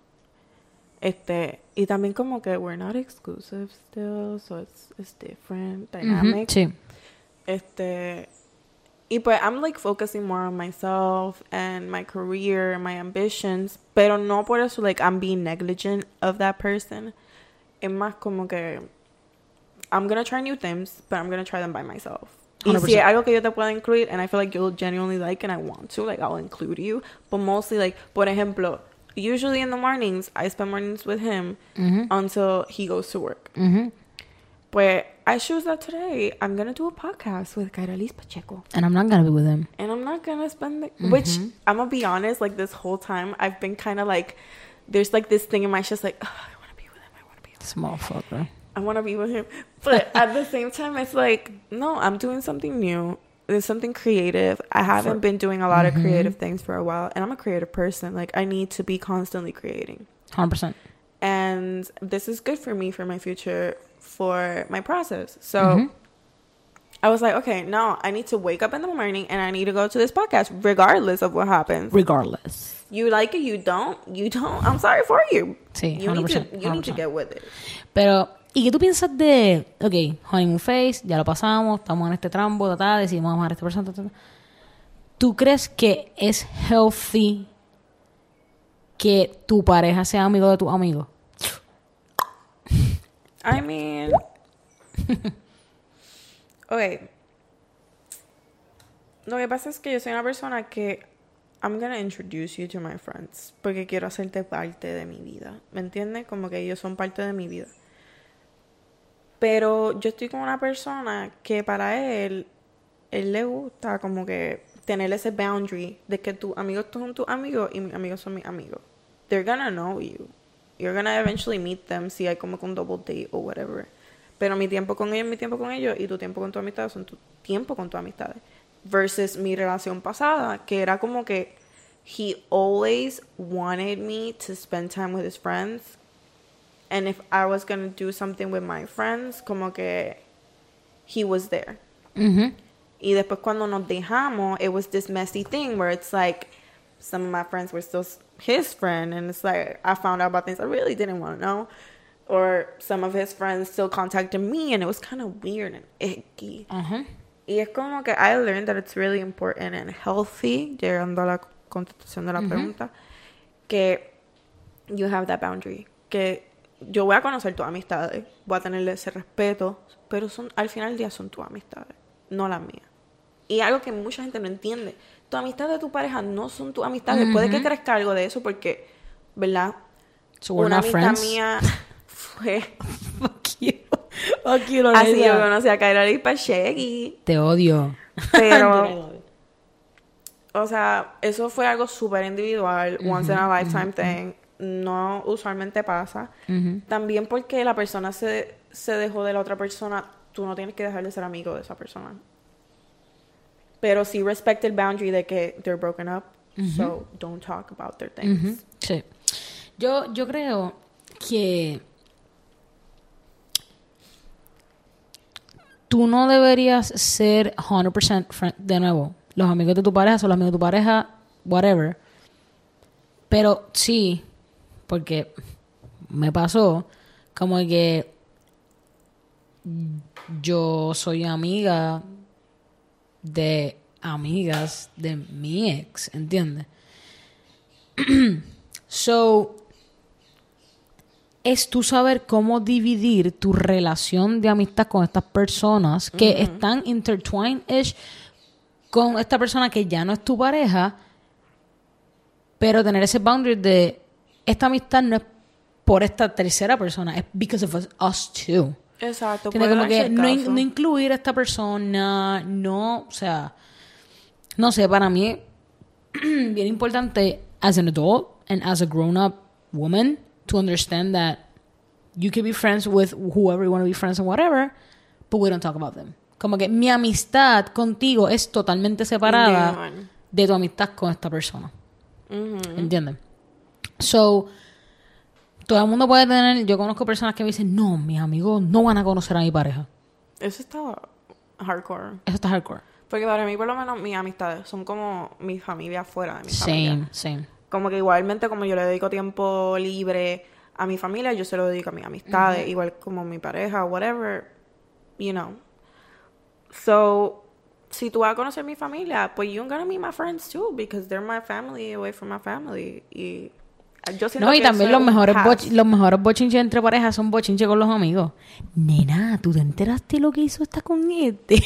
Este, y también como que we're not exclusive still, so it's it's different dynamic. Mm-hmm. Sí. Este, y pues I'm like focusing more on myself and my career and my ambitions, pero no por eso like I'm being negligent of that person. Es más como que I'm gonna try new things, but I'm gonna try them by myself. Y si es algo que yo te pueda incluir, and I feel like you'll genuinely like and I want to, like I'll include you. But mostly like, por ejemplo, usually in the mornings, I spend mornings with him mm-hmm. until he goes to work. Mm-hmm. But I choose that today I'm gonna do a podcast with Kairelis Pacheco. And I'm not gonna be with him. And I'm not gonna spend the, mm-hmm. which I'm gonna be honest, like this whole time I've been kind of like, there's like this thing in my chest like, oh, I want to be with him, I want to be with him. Small fucker. I want to be with him. But at the same time, it's like, no, I'm doing something new. There's something creative. I haven't for, been doing a lot mm-hmm. of creative things for a while. And I'm a creative person. Like, I need to be constantly creating. one hundred percent. And this is good for me, for my future, for my process. So mm-hmm. I was like, okay, no, I need to wake up in the morning and I need to go to this podcast regardless of what happens. Regardless. You like it, you don't, you don't. I'm sorry for you. Sí, you one hundred percent. need to, you need to get with it. Pero... ¿Y qué tú piensas de, ok, honeymoon phase, ya lo pasamos, estamos en este trambo, ta, ta, decidimos amar a esta persona, ta, ta. ¿Tú crees que es healthy que tu pareja sea amigo de tu amigo? I mean, ok. Lo que pasa es que yo soy una persona que I'm gonna introduce you to my friends porque quiero hacerte parte de mi vida, ¿me entiendes? Como que ellos son parte de mi vida. Pero yo estoy con una persona que para él, él le gusta como que tener ese boundary de que tus amigos son tus amigos y mis amigos son mis amigos. They're gonna know you. You're gonna eventually meet them si hay como que un double date o whatever. Pero mi tiempo con ellos es mi tiempo con ellos y tu tiempo con tu amistad son tu tiempo con tus amistades. Versus mi relación pasada, que era como que he always wanted me to spend time with his friends. And if I was going to do something with my friends, como que he was there. Mm-hmm. Y después cuando nos dejamos, it was this messy thing where it's like some of my friends were still his friend. And it's like I found out about things I really didn't want to know. Or some of his friends still contacted me. And it was kind of weird and icky. Uh-huh. Y es como que I learned that it's really important and healthy, llegando a la contestación de la mm-hmm. pregunta, que you have that boundary. Que yo voy a conocer tus amistades, voy a tenerle ese respeto, pero son al final del día son tus amistades, no las mías. Y algo que mucha gente no entiende, tus amistades de tu pareja no son tus amistades. Mm-hmm. Puede que crezca algo de eso porque, ¿verdad? So we're una not amistad friends? Mía fue... Fuck you. Fuck you, Así yo conocí a Kairelis Pacheco. Te odio. Pero... o sea, eso fue algo súper individual, mm-hmm. once in a lifetime mm-hmm. thing. No usualmente pasa. Uh-huh. También porque la persona se, se dejó de la otra persona, tú no tienes que dejar de ser amigo de esa persona. Pero sí respect el boundary de que they're broken up, uh-huh. so don't talk about their things. Uh-huh. Sí. Yo, yo creo que tú no deberías ser one hundred percent friend, de nuevo. Los amigos de tu pareja son los amigos de tu pareja, whatever. Pero sí, porque me pasó como que yo soy amiga de amigas de mi ex, ¿entiendes? So, es tú saber cómo dividir tu relación de amistad con estas personas que mm-hmm. están intertwined-ish con esta persona que ya no es tu pareja, pero tener ese boundary de esta amistad no es por esta tercera persona, es because of us, us too. Exacto. Tiene como que no, in, no incluir a esta persona, no, o sea, no sé, para mí es bien importante as an adult and as a grown-up woman to understand that you can be friends with whoever you want to be friends and whatever, but we don't talk about them. Como que mi amistad contigo es totalmente separada yeah, de tu amistad con esta persona. Mm-hmm. ¿Entienden? So, todo el mundo puede tener... Yo conozco personas que me dicen, no, mis amigos no van a conocer a mi pareja. Eso está hardcore. Eso está hardcore. Porque para mí, por lo menos, mis amistades son como mi familia fuera de mi same, familia. Same, same. Como que igualmente, como yo le dedico tiempo libre a mi familia, yo se lo dedico a mis amistades. Mm-hmm. Igual como mi pareja, whatever, you know. So, si tú vas a conocer mi familia, pues you're gonna meet my friends too, because they're my family away from my family. Y yo siento no, y que también los mejores, boch- los mejores bochinches entre parejas son bochinches con los amigos. Nena, ¿tú te enteraste lo que hizo esta con este?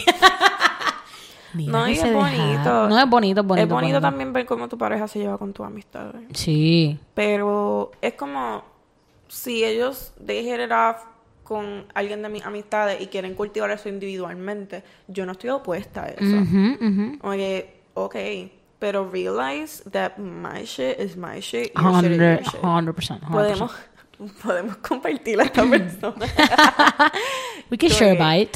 Mira, no, y es bonito. No, es bonito, es bonito. Es bonito, bonito también ver cómo tu pareja se lleva con tus amistades. Sí. Pero es como si ellos they hit it off con alguien de mis amistades y quieren cultivar eso individualmente, yo no estoy opuesta a eso. Uh-huh, uh-huh. Oye, ok, pero realize that my shit is my shit, your one hundred, shit is your shit. one hundred percent. Podemos, podemos compartir a esta persona. We can share a bite.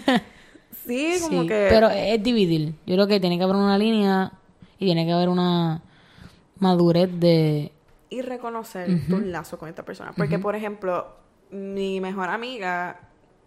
Sí, como sí, que... pero es dividir. Yo creo que tiene que haber una línea y tiene que haber una madurez de... Y reconocer uh-huh. tu lazo con esta persona. Porque, uh-huh. por ejemplo, mi mejor amiga,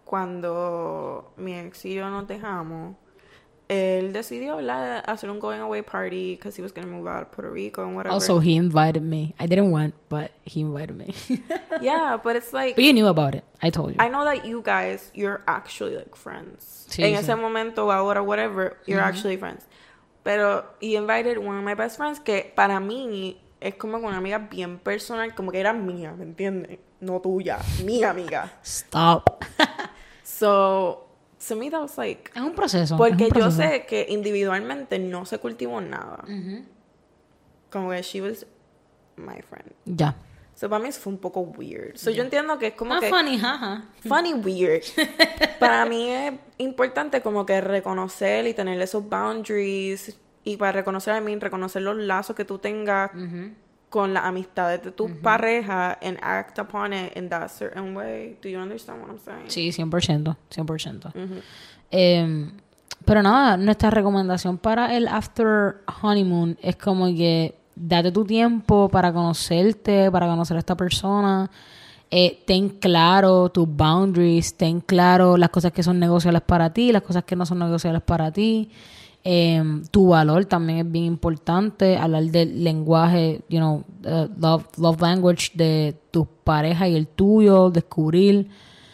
cuando mi ex y yo nos dejamos, él decidió, ¿verdad?, hacer un going away party because he was going to move out of Puerto Rico and whatever. Also, he invited me. I didn't want, but he invited me. Yeah, but it's like... But you knew about it. I told you. I know that you guys, you're actually like friends. Sí, en sí. ese momento, ahora, whatever, you're uh-huh. actually friends. Pero he invited one of my best friends que para mí es como una amiga bien personal, como que era mía, ¿me entiendes? No tuya, mi amiga. Stop. So... To me, that was like... Es un proceso. Porque un proceso. yo sé que individualmente no se cultivó nada. Uh-huh. Como que she was my friend. Ya. So, para mí eso fue un poco weird. So, yeah. Yo entiendo que es como Not que... funny, jaja. Funny, weird. Para mí es importante como que reconocer y tener esos boundaries. Y para reconocer a mí, reconocer los lazos que tú tengas uh-huh. con las amistades de tu uh-huh. pareja and act upon it in that certain way. Do you understand what I'm saying? Sí, cien por ciento. cien por ciento. Uh-huh. Eh, pero nada, nuestra recomendación para el after honeymoon es como que date tu tiempo para conocerte, para conocer a esta persona. Eh, ten claro tus boundaries, ten claro las cosas que son negociables para ti, las cosas que no son negociables para ti. Eh, tu valor también es bien importante. Hablar del lenguaje, you know, uh, love, love language de tu pareja y el tuyo, descubrir.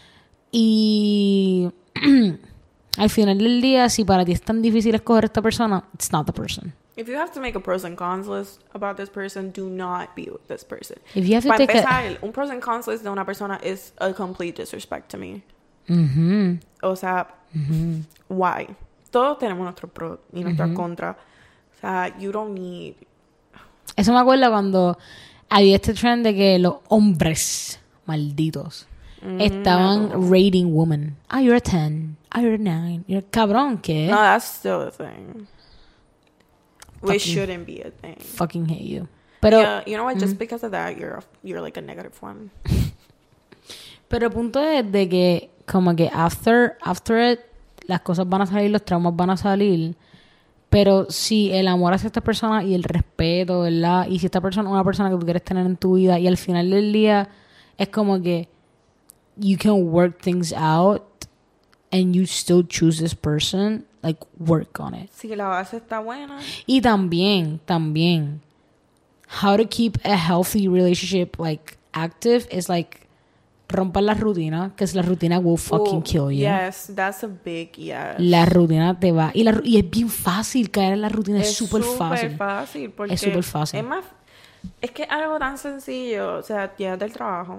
Y al final del día, si para ti es tan difícil escoger a esta persona, it's not the person. If you have to make a pros and cons list about this person, do not be with this person. If you have to Para take empezar, a... un pros and cons list de una persona is a complete disrespect to me. Mm-hmm. O sea, mm-hmm. why? Todos tenemos nuestros pros y nuestras mm-hmm. contras. O sea, you don't need... Eso me acuerda cuando había este trend de que los hombres malditos mm-hmm. estaban no. rating women. Ah, you're a ten. Ah, you're a nine. You're a cabrón, ¿qué? No, that's still a thing. Which shouldn't be a thing. Fucking hate you. Pero, yeah, you know what? Just mm-hmm. because of that, you're a, you're like a negative one. Pero el punto es de que como que after, after it, las cosas van a salir, los traumas van a salir, pero si el amor hacia esta persona y el respeto, ¿verdad? Y si esta persona es una persona que tú quieres tener en tu vida y al final del día es como que you can work things out and you still choose this person, like work on it. Si la base está buena. Y también, también, how to keep a healthy relationship like active is like romper la rutina, que es la rutina will fucking Ooh, kill you. Yes, that's a big yes. La rutina te va. Y, la, y es bien fácil caer en la rutina, es súper fácil. Es súper fácil. Porque es súper fácil. Es más, es que algo tan sencillo, o sea, llegas del trabajo,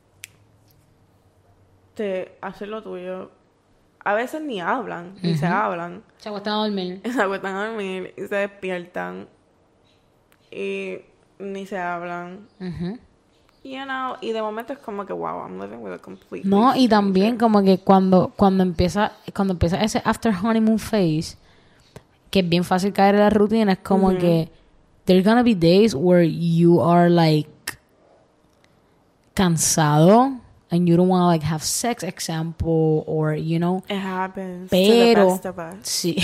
te haces lo tuyo. A veces ni hablan, ni uh-huh. se hablan. Se acuestan a dormir. Se acuestan a dormir y se despiertan. Y ni se hablan. Uh-huh. You know, y de momento es como que, wow, I'm living with a complete. No, y también como que cuando, cuando empieza, cuando empieza ese after honeymoon phase, que es bien fácil caer en la rutina, es como mm-hmm. que there's gonna be days where you are like cansado and you don't want to like have sex, example, or you know. It happens pero, to the best of us. Sí.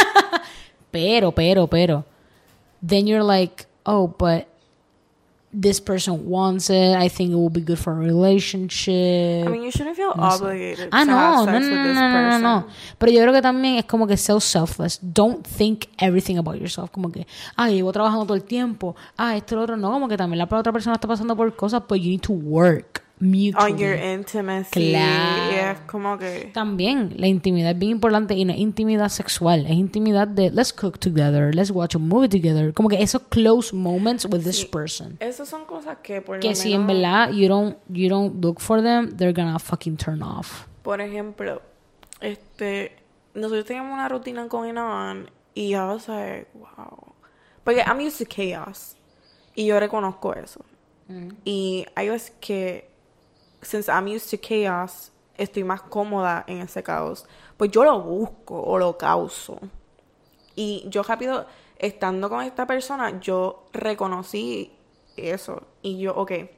pero, pero, pero. Then you're like, oh, but this person wants it. I think it will be good for a relationship. I mean, you shouldn't feel no obligated ah, to no, have sex no, no, with this no, no, person. no, no. Pero yo creo que también es como que so selfless. Don't think everything about yourself. Como que, ay, llevo trabajando todo el tiempo. Ah, esto, lo otro. No, como que también la otra persona está pasando por cosas, but you need to work mutually. On your intimacy. Claro. Yeah, como que... También, la intimidad es bien importante y no es intimidad sexual. Es intimidad de let's cook together, let's watch a movie together. Como que esos close moments with this sí. person. Esas son cosas que por Que lo si menos... en verdad you don't, you don't look for them, they're gonna fucking turn off. Por ejemplo, este... Nosotros teníamos una rutina con Inan y I was like, wow. Porque I'm used to chaos. Y yo reconozco eso. Mm. Y hay veces que since I'm used to chaos, estoy más cómoda en ese caos. Pues yo lo busco o lo causo. Y yo rápido, estando con esta persona, yo reconocí eso. Y yo, okay,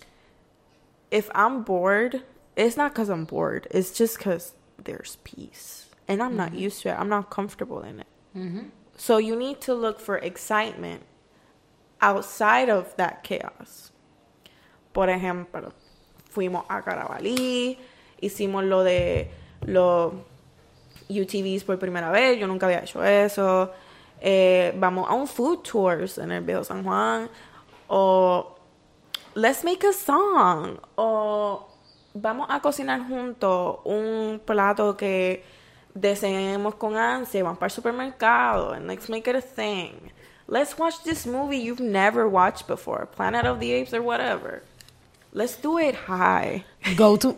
if I'm bored, it's not because I'm bored. It's just because there's peace. And I'm mm-hmm. not used to it. I'm not comfortable in it. Mm-hmm. So you need to look for excitement outside of that chaos. Por ejemplo, fuimos a Carabalí, hicimos lo de los U T Vs por primera vez, yo nunca había hecho eso. Eh, vamos a un food tours en el Viejo San Juan, o let's make a song, o vamos a cocinar juntos un plato que deseemos con ansia, vamos para el supermercado, and let's make it a thing. Let's watch this movie you've never watched before, Planet of the Apes or whatever. Let's do it high. Go to.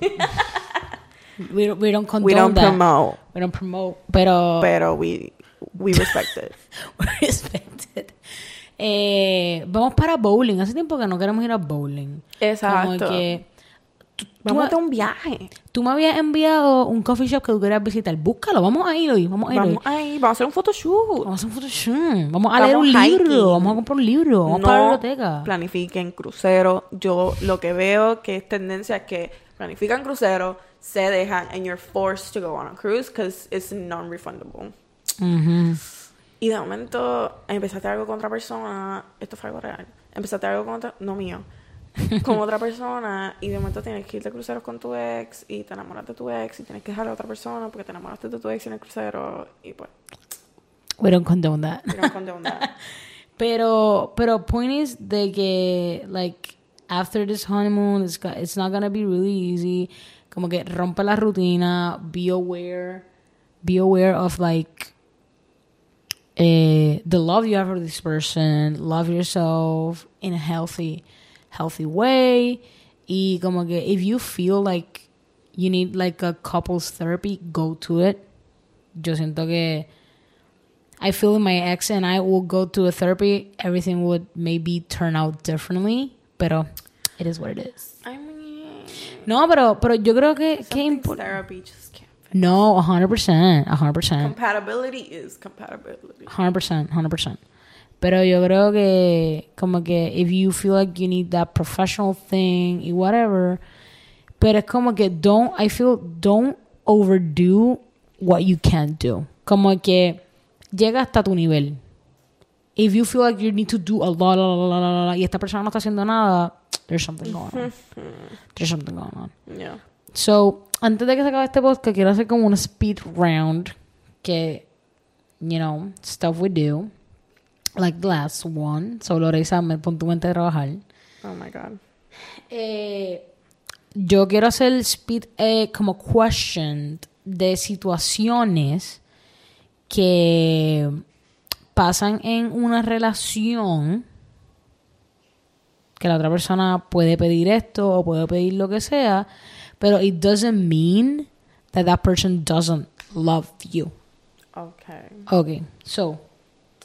we don't, we don't condone We don't that. promote. We don't promote. Pero. Pero we we respect it. We respect it. Eh, vamos para bowling. Hace tiempo que no queremos ir a bowling. Exacto. Como que, tú, vamos tú, a un viaje. Tú me habías enviado un coffee shop que tú querías visitar. Búscalo. Vamos a ir hoy. Vamos a ir Vamos hoy. a ir. Vamos a hacer un photoshoot. Vamos a hacer un photoshoot. Vamos a Vamos leer un hiking. libro. Vamos a comprar un libro. Vamos no para la biblioteca. Planifiquen crucero. Yo lo que veo que es tendencia es que planifican crucero, se dejan, and you're forced to go on a cruise because it's non-refundable. Mm-hmm. Y de momento empezaste algo con otra persona. Esto fue algo real. Empezaste algo con otra... No mío. Con otra persona. Y de momento tienes que ir de cruceros con tu ex. Y te enamoras de tu ex. Y tienes que dejar a otra persona porque te enamoraste de tu ex en el crucero. Y pues... We don't condone that. We don't condone that. pero, pero point is de que, like, after this honeymoon, it's, it's not gonna be really easy. Como que rompe la rutina. Be aware. Be aware of, like... Uh, the love you have for this person, love yourself in a healthy, healthy way. Y como que if you feel like you need like a couples therapy, go to it. Yo siento que I feel my ex and I will go to a therapy, everything would maybe turn out differently, pero it is what it is. I mean, no, pero pero yo creo que que impo- therapy just can't. No, one hundred percent, one hundred percent. Compatibility is compatibility. one hundred percent, one hundred percent. Pero yo creo que como que if you feel like you need that professional thing y whatever, pero es como que don't, I feel, don't overdo what you can't do. Como que llega hasta tu nivel. If you feel like you need to do a lot, lot, lot, lot, lot y esta persona no está haciendo nada, there's something going on. There's something going on. Yeah. So, antes de que se acabe este podcast, quiero hacer como un speed round que, you know, stuff we do. Like the last one. So, Loreisa, me pon tu mente a trabajar. Oh, my God. Eh, yo quiero hacer speed eh, como question de situaciones que pasan en una relación que la otra persona puede pedir esto o puede pedir lo que sea, pero it doesn't mean that that person doesn't love you. Okay. Okay, so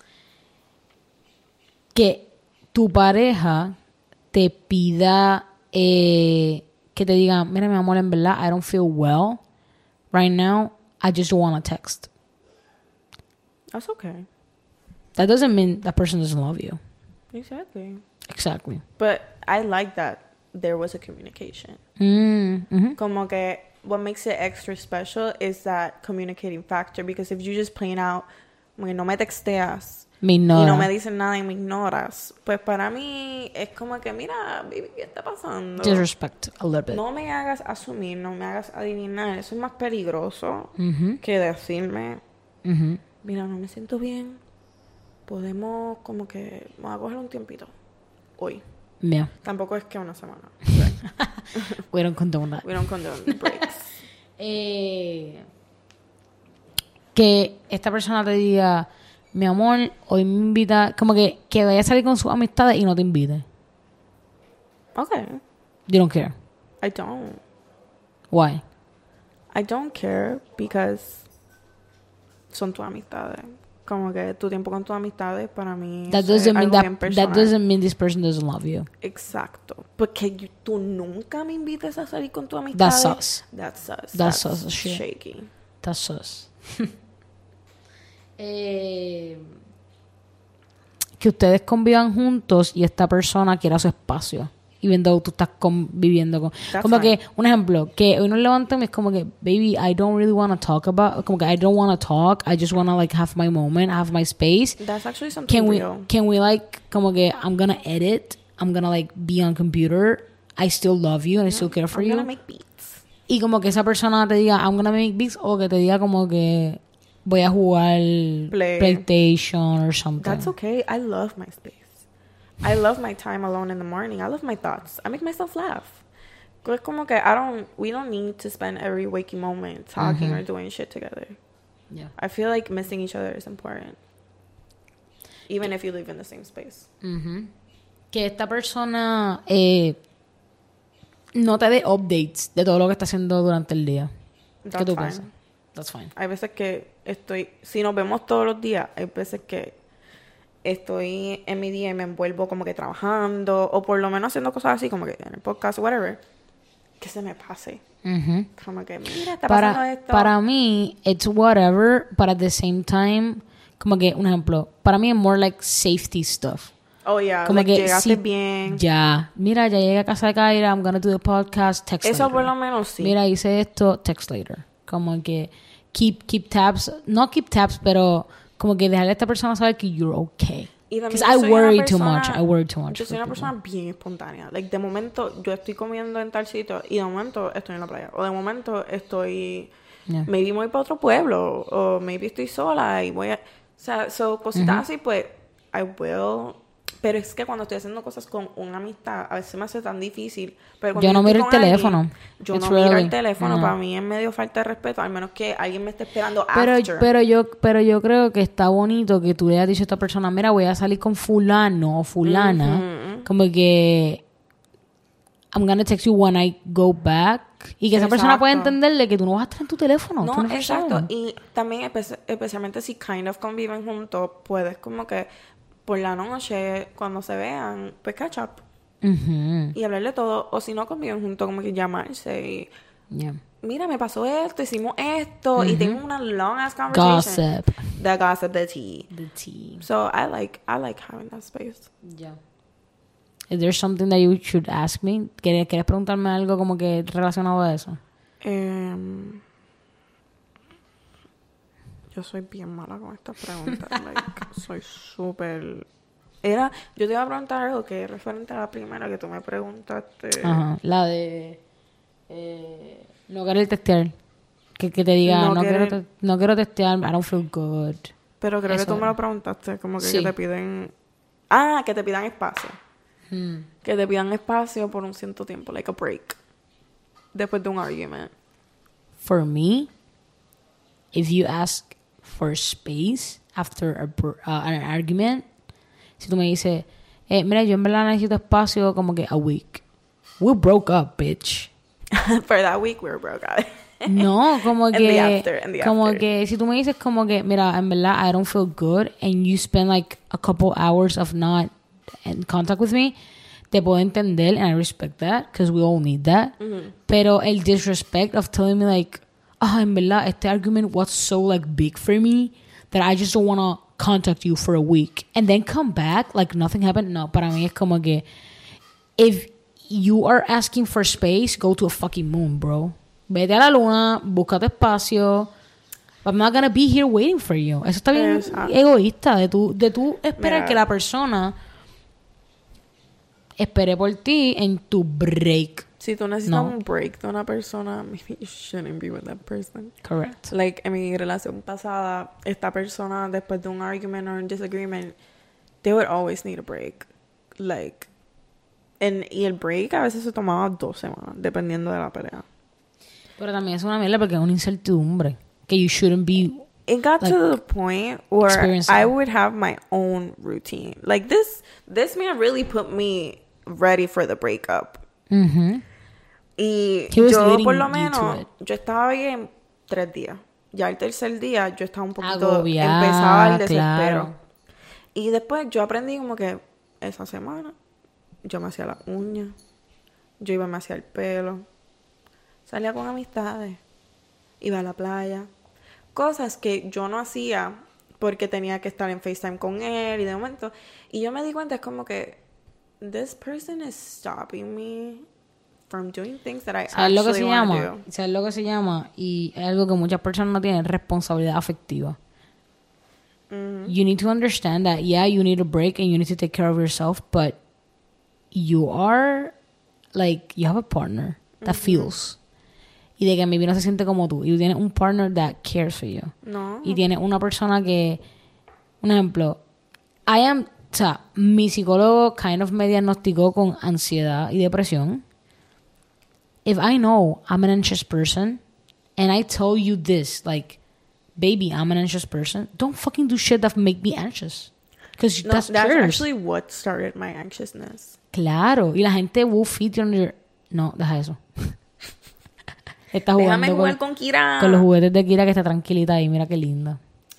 que tu pareja te pida eh, que te digan, mira mi amor, en verdad, I don't feel well right now, I just want to text. That's okay. That doesn't mean that person doesn't love you. Exactly. Exactly. But I like that there was a communication. Mm, mm-hmm. Como que what makes it extra special is that communicating factor, because if you just plain out, como no me texteas, me ignora. Y no me dices nada y me ignoras, pues para mí es como que, mira, baby, ¿qué está pasando? Disrespect a little bit. No me hagas asumir, no me hagas adivinar. Eso es más peligroso mm-hmm. que decirme, mm-hmm. mira, no me siento bien, podemos como que, vamos a coger un tiempito hoy. Yeah. Tampoco es que una semana. We don't condone that. We don't condone breaks. eh, que esta persona te diga, mi amor, hoy me invita, como que, que vaya a salir con sus amistades y no te invite. Okay. You don't care. I don't. Why? I don't care because son tus amistades. Como que tu tiempo con tus amistades para mí that es doesn't mean algo that, bien personal. that doesn't mean this person doesn't love you. Exacto. Porque you, tú nunca me invites a salir con tus amistades. That's sus. That's sus. That's sus as shit. Shaky. That's sus. eh, que ustedes convivan juntos y esta persona quiera su espacio. Even though tú estás conviviendo con... That's como fine. que, un ejemplo, que hoy nos levantamos y es como que, baby, I don't really want to talk about... Como que I don't want to talk. I just want to, like, have my moment, have my space. That's actually something Can we, real. can we, like, como que, I'm gonna edit. I'm gonna, like, be on computer. I still love you and I still care for I'm you. gonna make beats. Y como que esa persona te diga, I'm gonna make beats. O que te diga como que voy a jugar Play. PlayStation or something. That's okay. I love my space. I love my time alone in the morning. I love my thoughts. I make myself laugh. Es como que I don't, we don't need to spend every waking moment talking mm-hmm. or doing shit together. Yeah. I feel like missing each other is important. Even if you live in the same space. Mm-hmm. Que esta persona eh, no te dé updates de todo lo que está haciendo durante el día. That's ¿Qué tú fine. piensas? That's fine. Hay veces que estoy, si nos vemos todos los días, hay veces que estoy en mi día y me envuelvo como que trabajando o por lo menos haciendo cosas así como que en el podcast, whatever, que se me pase. Mm-hmm. Como que, mira, está para, pasando esto. Para mí, it's whatever, but at the same time, como que, un ejemplo, para mí es more like safety stuff. Oh, yeah, como like, que llegaste si, bien. Ya, mira, ya llegué a casa de Kyra, I'm gonna do the podcast, text Eso later. por lo menos sí. Mira, hice esto, text later. Como que keep, keep tabs, no keep tabs, pero como que dejarle a esta persona saber que you're okay. Because I worry too much. I worry too much. Yo soy una persona bien espontánea. Like, de momento, yo estoy comiendo en tal sitio y de momento estoy en la playa. O de momento estoy... Yeah. Maybe voy para otro pueblo. O maybe estoy sola y voy a... O sea, so, cositas Uh-huh. así, pues, I will... Pero es que cuando estoy haciendo cosas con una amistad, a veces me hace tan difícil. Pero cuando yo no estoy miro el con alguien, teléfono. yo It's no miro really, el teléfono. no. Para mí es medio falta de respeto. Al menos que alguien me esté esperando Pero, after. pero yo pero yo creo que está bonito que tú le hayas dicho a esta persona, mira, voy a salir con fulano o fulana. Uh-huh. Como que I'm gonna text you when I go back. Y que esa persona pueda Exacto. entenderle que tú no vas a estar en tu teléfono. No, twenty-four exacto. seven. Y también, espe- especialmente si kind of conviven juntos, puedes como que por la noche, cuando se vean, pues catch up Mm-hmm. y hablarle todo. O si no conviven juntos, como que llamarse y... Yeah. Mira, me pasó esto, hicimos esto, Mm-hmm. y tengo una long ass conversation. Gossip. The gossip, the tea. The tea. So I like, I like having that space. Yeah. Is there something that you should ask me? ¿Quieres, ¿Quieres preguntarme algo como que relacionado a eso? Um, yo soy bien mala con estas preguntas. Like, soy súper... Era... Yo te iba a preguntar algo que es referente a la primera que tú me preguntaste. Ajá. La de... Eh, no querer testear. Que, que te diga, No no, quiero, querer- te- no quiero testear, I don't feel good. Pero creo Eso que tú me era. lo preguntaste. Como que, Sí. que te piden... Ah, que te pidan espacio. Hmm. Que te pidan espacio por un cierto tiempo. Like a break. Después de un argument. For me, if you ask for space after a, br- uh, an argument, si tú me dices, eh, mira, yo en verdad necesito espacio como que a week. We broke up, bitch. For that week, we were broke out. No, como And que, the after, and the como after. que, si tú me dices como que, mira, en verdad, I don't feel good, and you spend like a couple hours of not in contact with me, te puedo entender, and I respect that, because we all need that. Mm-hmm. Pero el disrespect of telling me like, ah, oh, en verdad, este argument was so like big for me that I just don't want to contact you for a week and then come back like nothing happened. No, para mí es como que if you are asking for space, go to a fucking moon, bro. Vete a la luna, busca tu espacio. I'm not gonna be here waiting for you. Eso está bien Exacto. egoísta de tú, de tú esperar Mira. que la persona espere por ti en tu break. Si tú necesitas no. un break de una persona, maybe you shouldn't be with that person. Correct. Like, en mi relación pasada, esta persona, después de un argument or un disagreement, they would always need a break. Like, en, y el break a veces se tomaba dos semanas, dependiendo de la pelea. Pero también es una mierda porque es una incertidumbre. Que you shouldn't be... It got like, to the point where I would have my own routine. Like, this, this man really put me ready for the breakup. Mm-hmm. Y yo, por lo menos, yo estaba bien tres días. Ya el tercer día, yo estaba un poquito... Agobiada, empezaba el desespero. Claro. Y después yo aprendí como que esa semana yo me hacía las uñas. Yo iba, me hacía el pelo. Salía con amistades. Iba a la playa. Cosas que yo no hacía porque tenía que estar en FaceTime con él y de momento. Y yo me di cuenta, es como que this person is stopping me from doing things that I ¿Sabes lo que se llama? Do. ¿Sabes lo que se llama? Y es algo que muchas personas no tienen, responsabilidad afectiva. Mm-hmm. You need to understand that, yeah, you need a break and you need to take care of yourself, but you are, like, you have a partner that mm-hmm. feels. Y de que maybe no se siente como tú. Y tú tienes un partner that cares for you. No. Y tienes una persona que... Un ejemplo. I am... O sea, mi psicólogo kind of me diagnosticó con ansiedad y depresión. If I know I'm an anxious person and I tell you this, like, baby, I'm an anxious person, don't fucking do shit that make me anxious. Because no, that's, that's yours. actually what started my anxiousness. Claro. Y la gente will fit on your... No, deja eso. Está jugando Déjame jugar con, con Kira. Con los juguetes de Kira que está tranquilita ahí. Mira qué linda.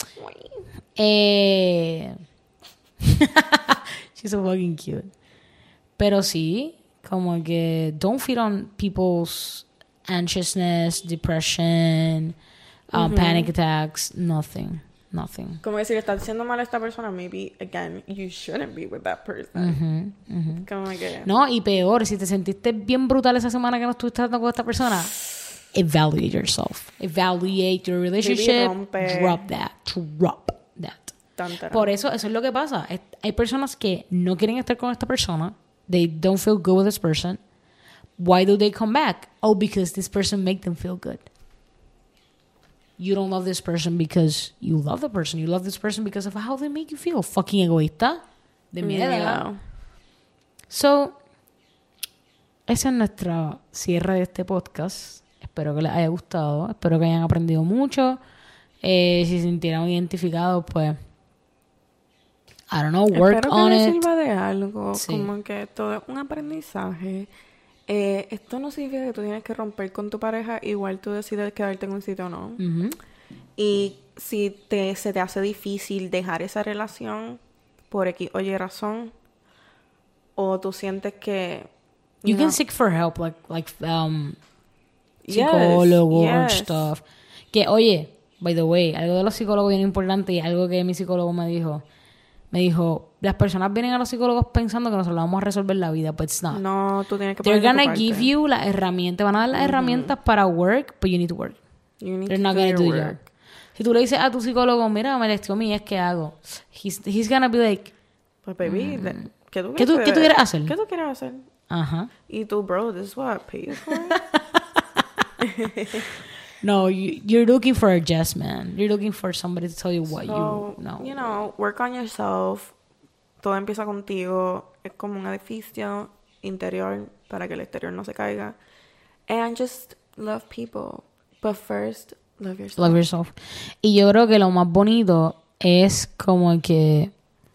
Eh... She's so fucking cute. Pero sí, como que don't feed on people's anxiousness, depression, um, mm-hmm. panic attacks, nothing. Nothing. Como que si le estás haciendo mal a esta persona, maybe, again, you shouldn't be with that person. Mm-hmm, mm-hmm. Como que... No, y peor, si te sentiste bien brutal esa semana que no estuviste hablando con esta persona, evaluate yourself. Evaluate your relationship. Drop that. Drop that. Tantara. Por eso, eso es lo que pasa. Hay personas que no quieren estar con esta persona. They don't feel good with this person. Why do they come back? Oh, because this person make them feel good. You don't love this person because you love the person. You love this person because of how they make you feel. Fucking egoísta. De mierda. Yeah. So, ese es nuestro cierre de este podcast. Espero que les haya gustado. Espero que hayan aprendido mucho. Eh, si se sintieran identificados, pues... I don't know, work Espero on que it. les sirva de algo. Sí. Como que todo es un aprendizaje. Eh, esto no significa que tú tienes que romper con tu pareja. Igual tú decides quedarte en un sitio o no. Mm-hmm. Y si te, se te hace difícil dejar esa relación por X o Y razón, o tú sientes que... You no. can seek for help, like, like um, yes, psicólogo yes. or stuff. Que, oye, by the way, algo de los psicólogos bien importante y algo que mi psicólogo me dijo... Me dijo, las personas vienen a los psicólogos pensando que nosotros vamos a resolver la vida, but it's not. No, tú tienes que They're poner gonna give you las herramientas, van a dar las mm-hmm. herramientas para work, but you need to work. You need They're to not do gonna do work. your... Si tú le dices a tu psicólogo, mira, me molestó a mí, ¿qué hago? He's, he's gonna be like... Pues, baby, mm, ¿qué tú, ¿qué, tú, ¿qué tú quieres hacer? ¿Qué tú quieres hacer? Ajá. Y tú, bro, this is what I paid for. No, you, you're looking for a yes man. You're looking for somebody to tell you what so, you know. You know, work on yourself. Todo empieza contigo. Es como un edificio interior para que el exterior no se caiga. And just love people. But first, love yourself. Love yourself. Y yo creo que lo más bonito es como que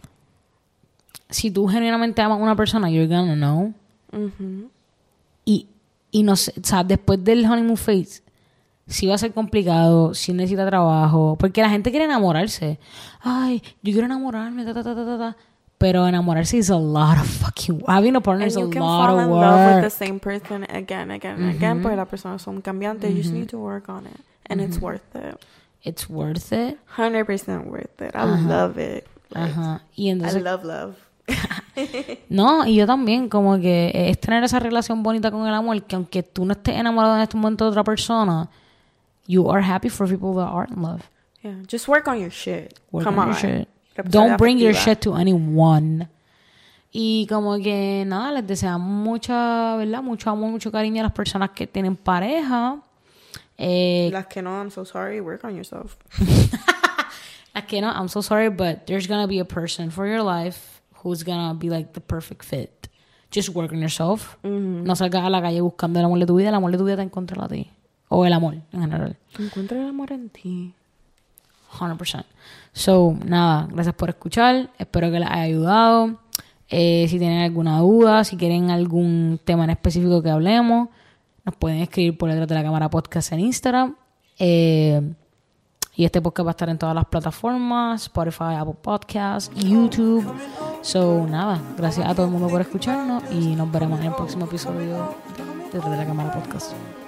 si tú genuinamente amas a una persona, you're gonna know. Mm-hmm. Y, y no sé, o sea, después del honeymoon phase, sí va a ser complicado, sí necesita trabajo, porque la gente quiere enamorarse. Ay, yo quiero enamorarme, ta, ta, ta, ta, ta. Pero enamorarse is a lot of fucking... Having a partner and is a you can lot fall of in work. love with the same person again, again, Mm-hmm. again, porque las personas son cambiantes. Mm-hmm. You just need to work on it. And Mm-hmm. it's worth it. It's worth it. one hundred percent worth it. I Uh-huh. love it. Like, Ajá. Y entonces... I love love. No, y yo también, como que es tener esa relación bonita con el amor, que aunque tú no estés enamorado en este momento de otra persona, you are happy for people that are in love. Yeah, just work on your shit. Work Come on on. your shit. Representación Don't bring your afectiva. shit to anyone. Y como que nada, les deseamos mucha, ¿verdad? Mucho amor, mucho cariño a las personas que tienen pareja. Eh, Las que no, I'm so sorry. Work on yourself. las que no, I'm so sorry, but there's gonna be a person for your life who's gonna be like the perfect fit. Just work on yourself. Mm-hmm. No salgas a la calle buscando el amor de tu vida. El amor de tu vida te encuentra a ti. O el amor, en general. Encuentra el amor en ti. one hundred percent. So, nada, gracias por escuchar. Espero que les haya ayudado. Eh, si tienen alguna duda, si quieren algún tema en específico que hablemos, nos pueden escribir por Detrás de la Cámara Podcast en Instagram. Eh, y este podcast va a estar en todas las plataformas: Spotify, Apple Podcasts, YouTube. So, nada, gracias a todo el mundo por escucharnos y nos veremos en el próximo episodio de Detrás de la Cámara Podcast.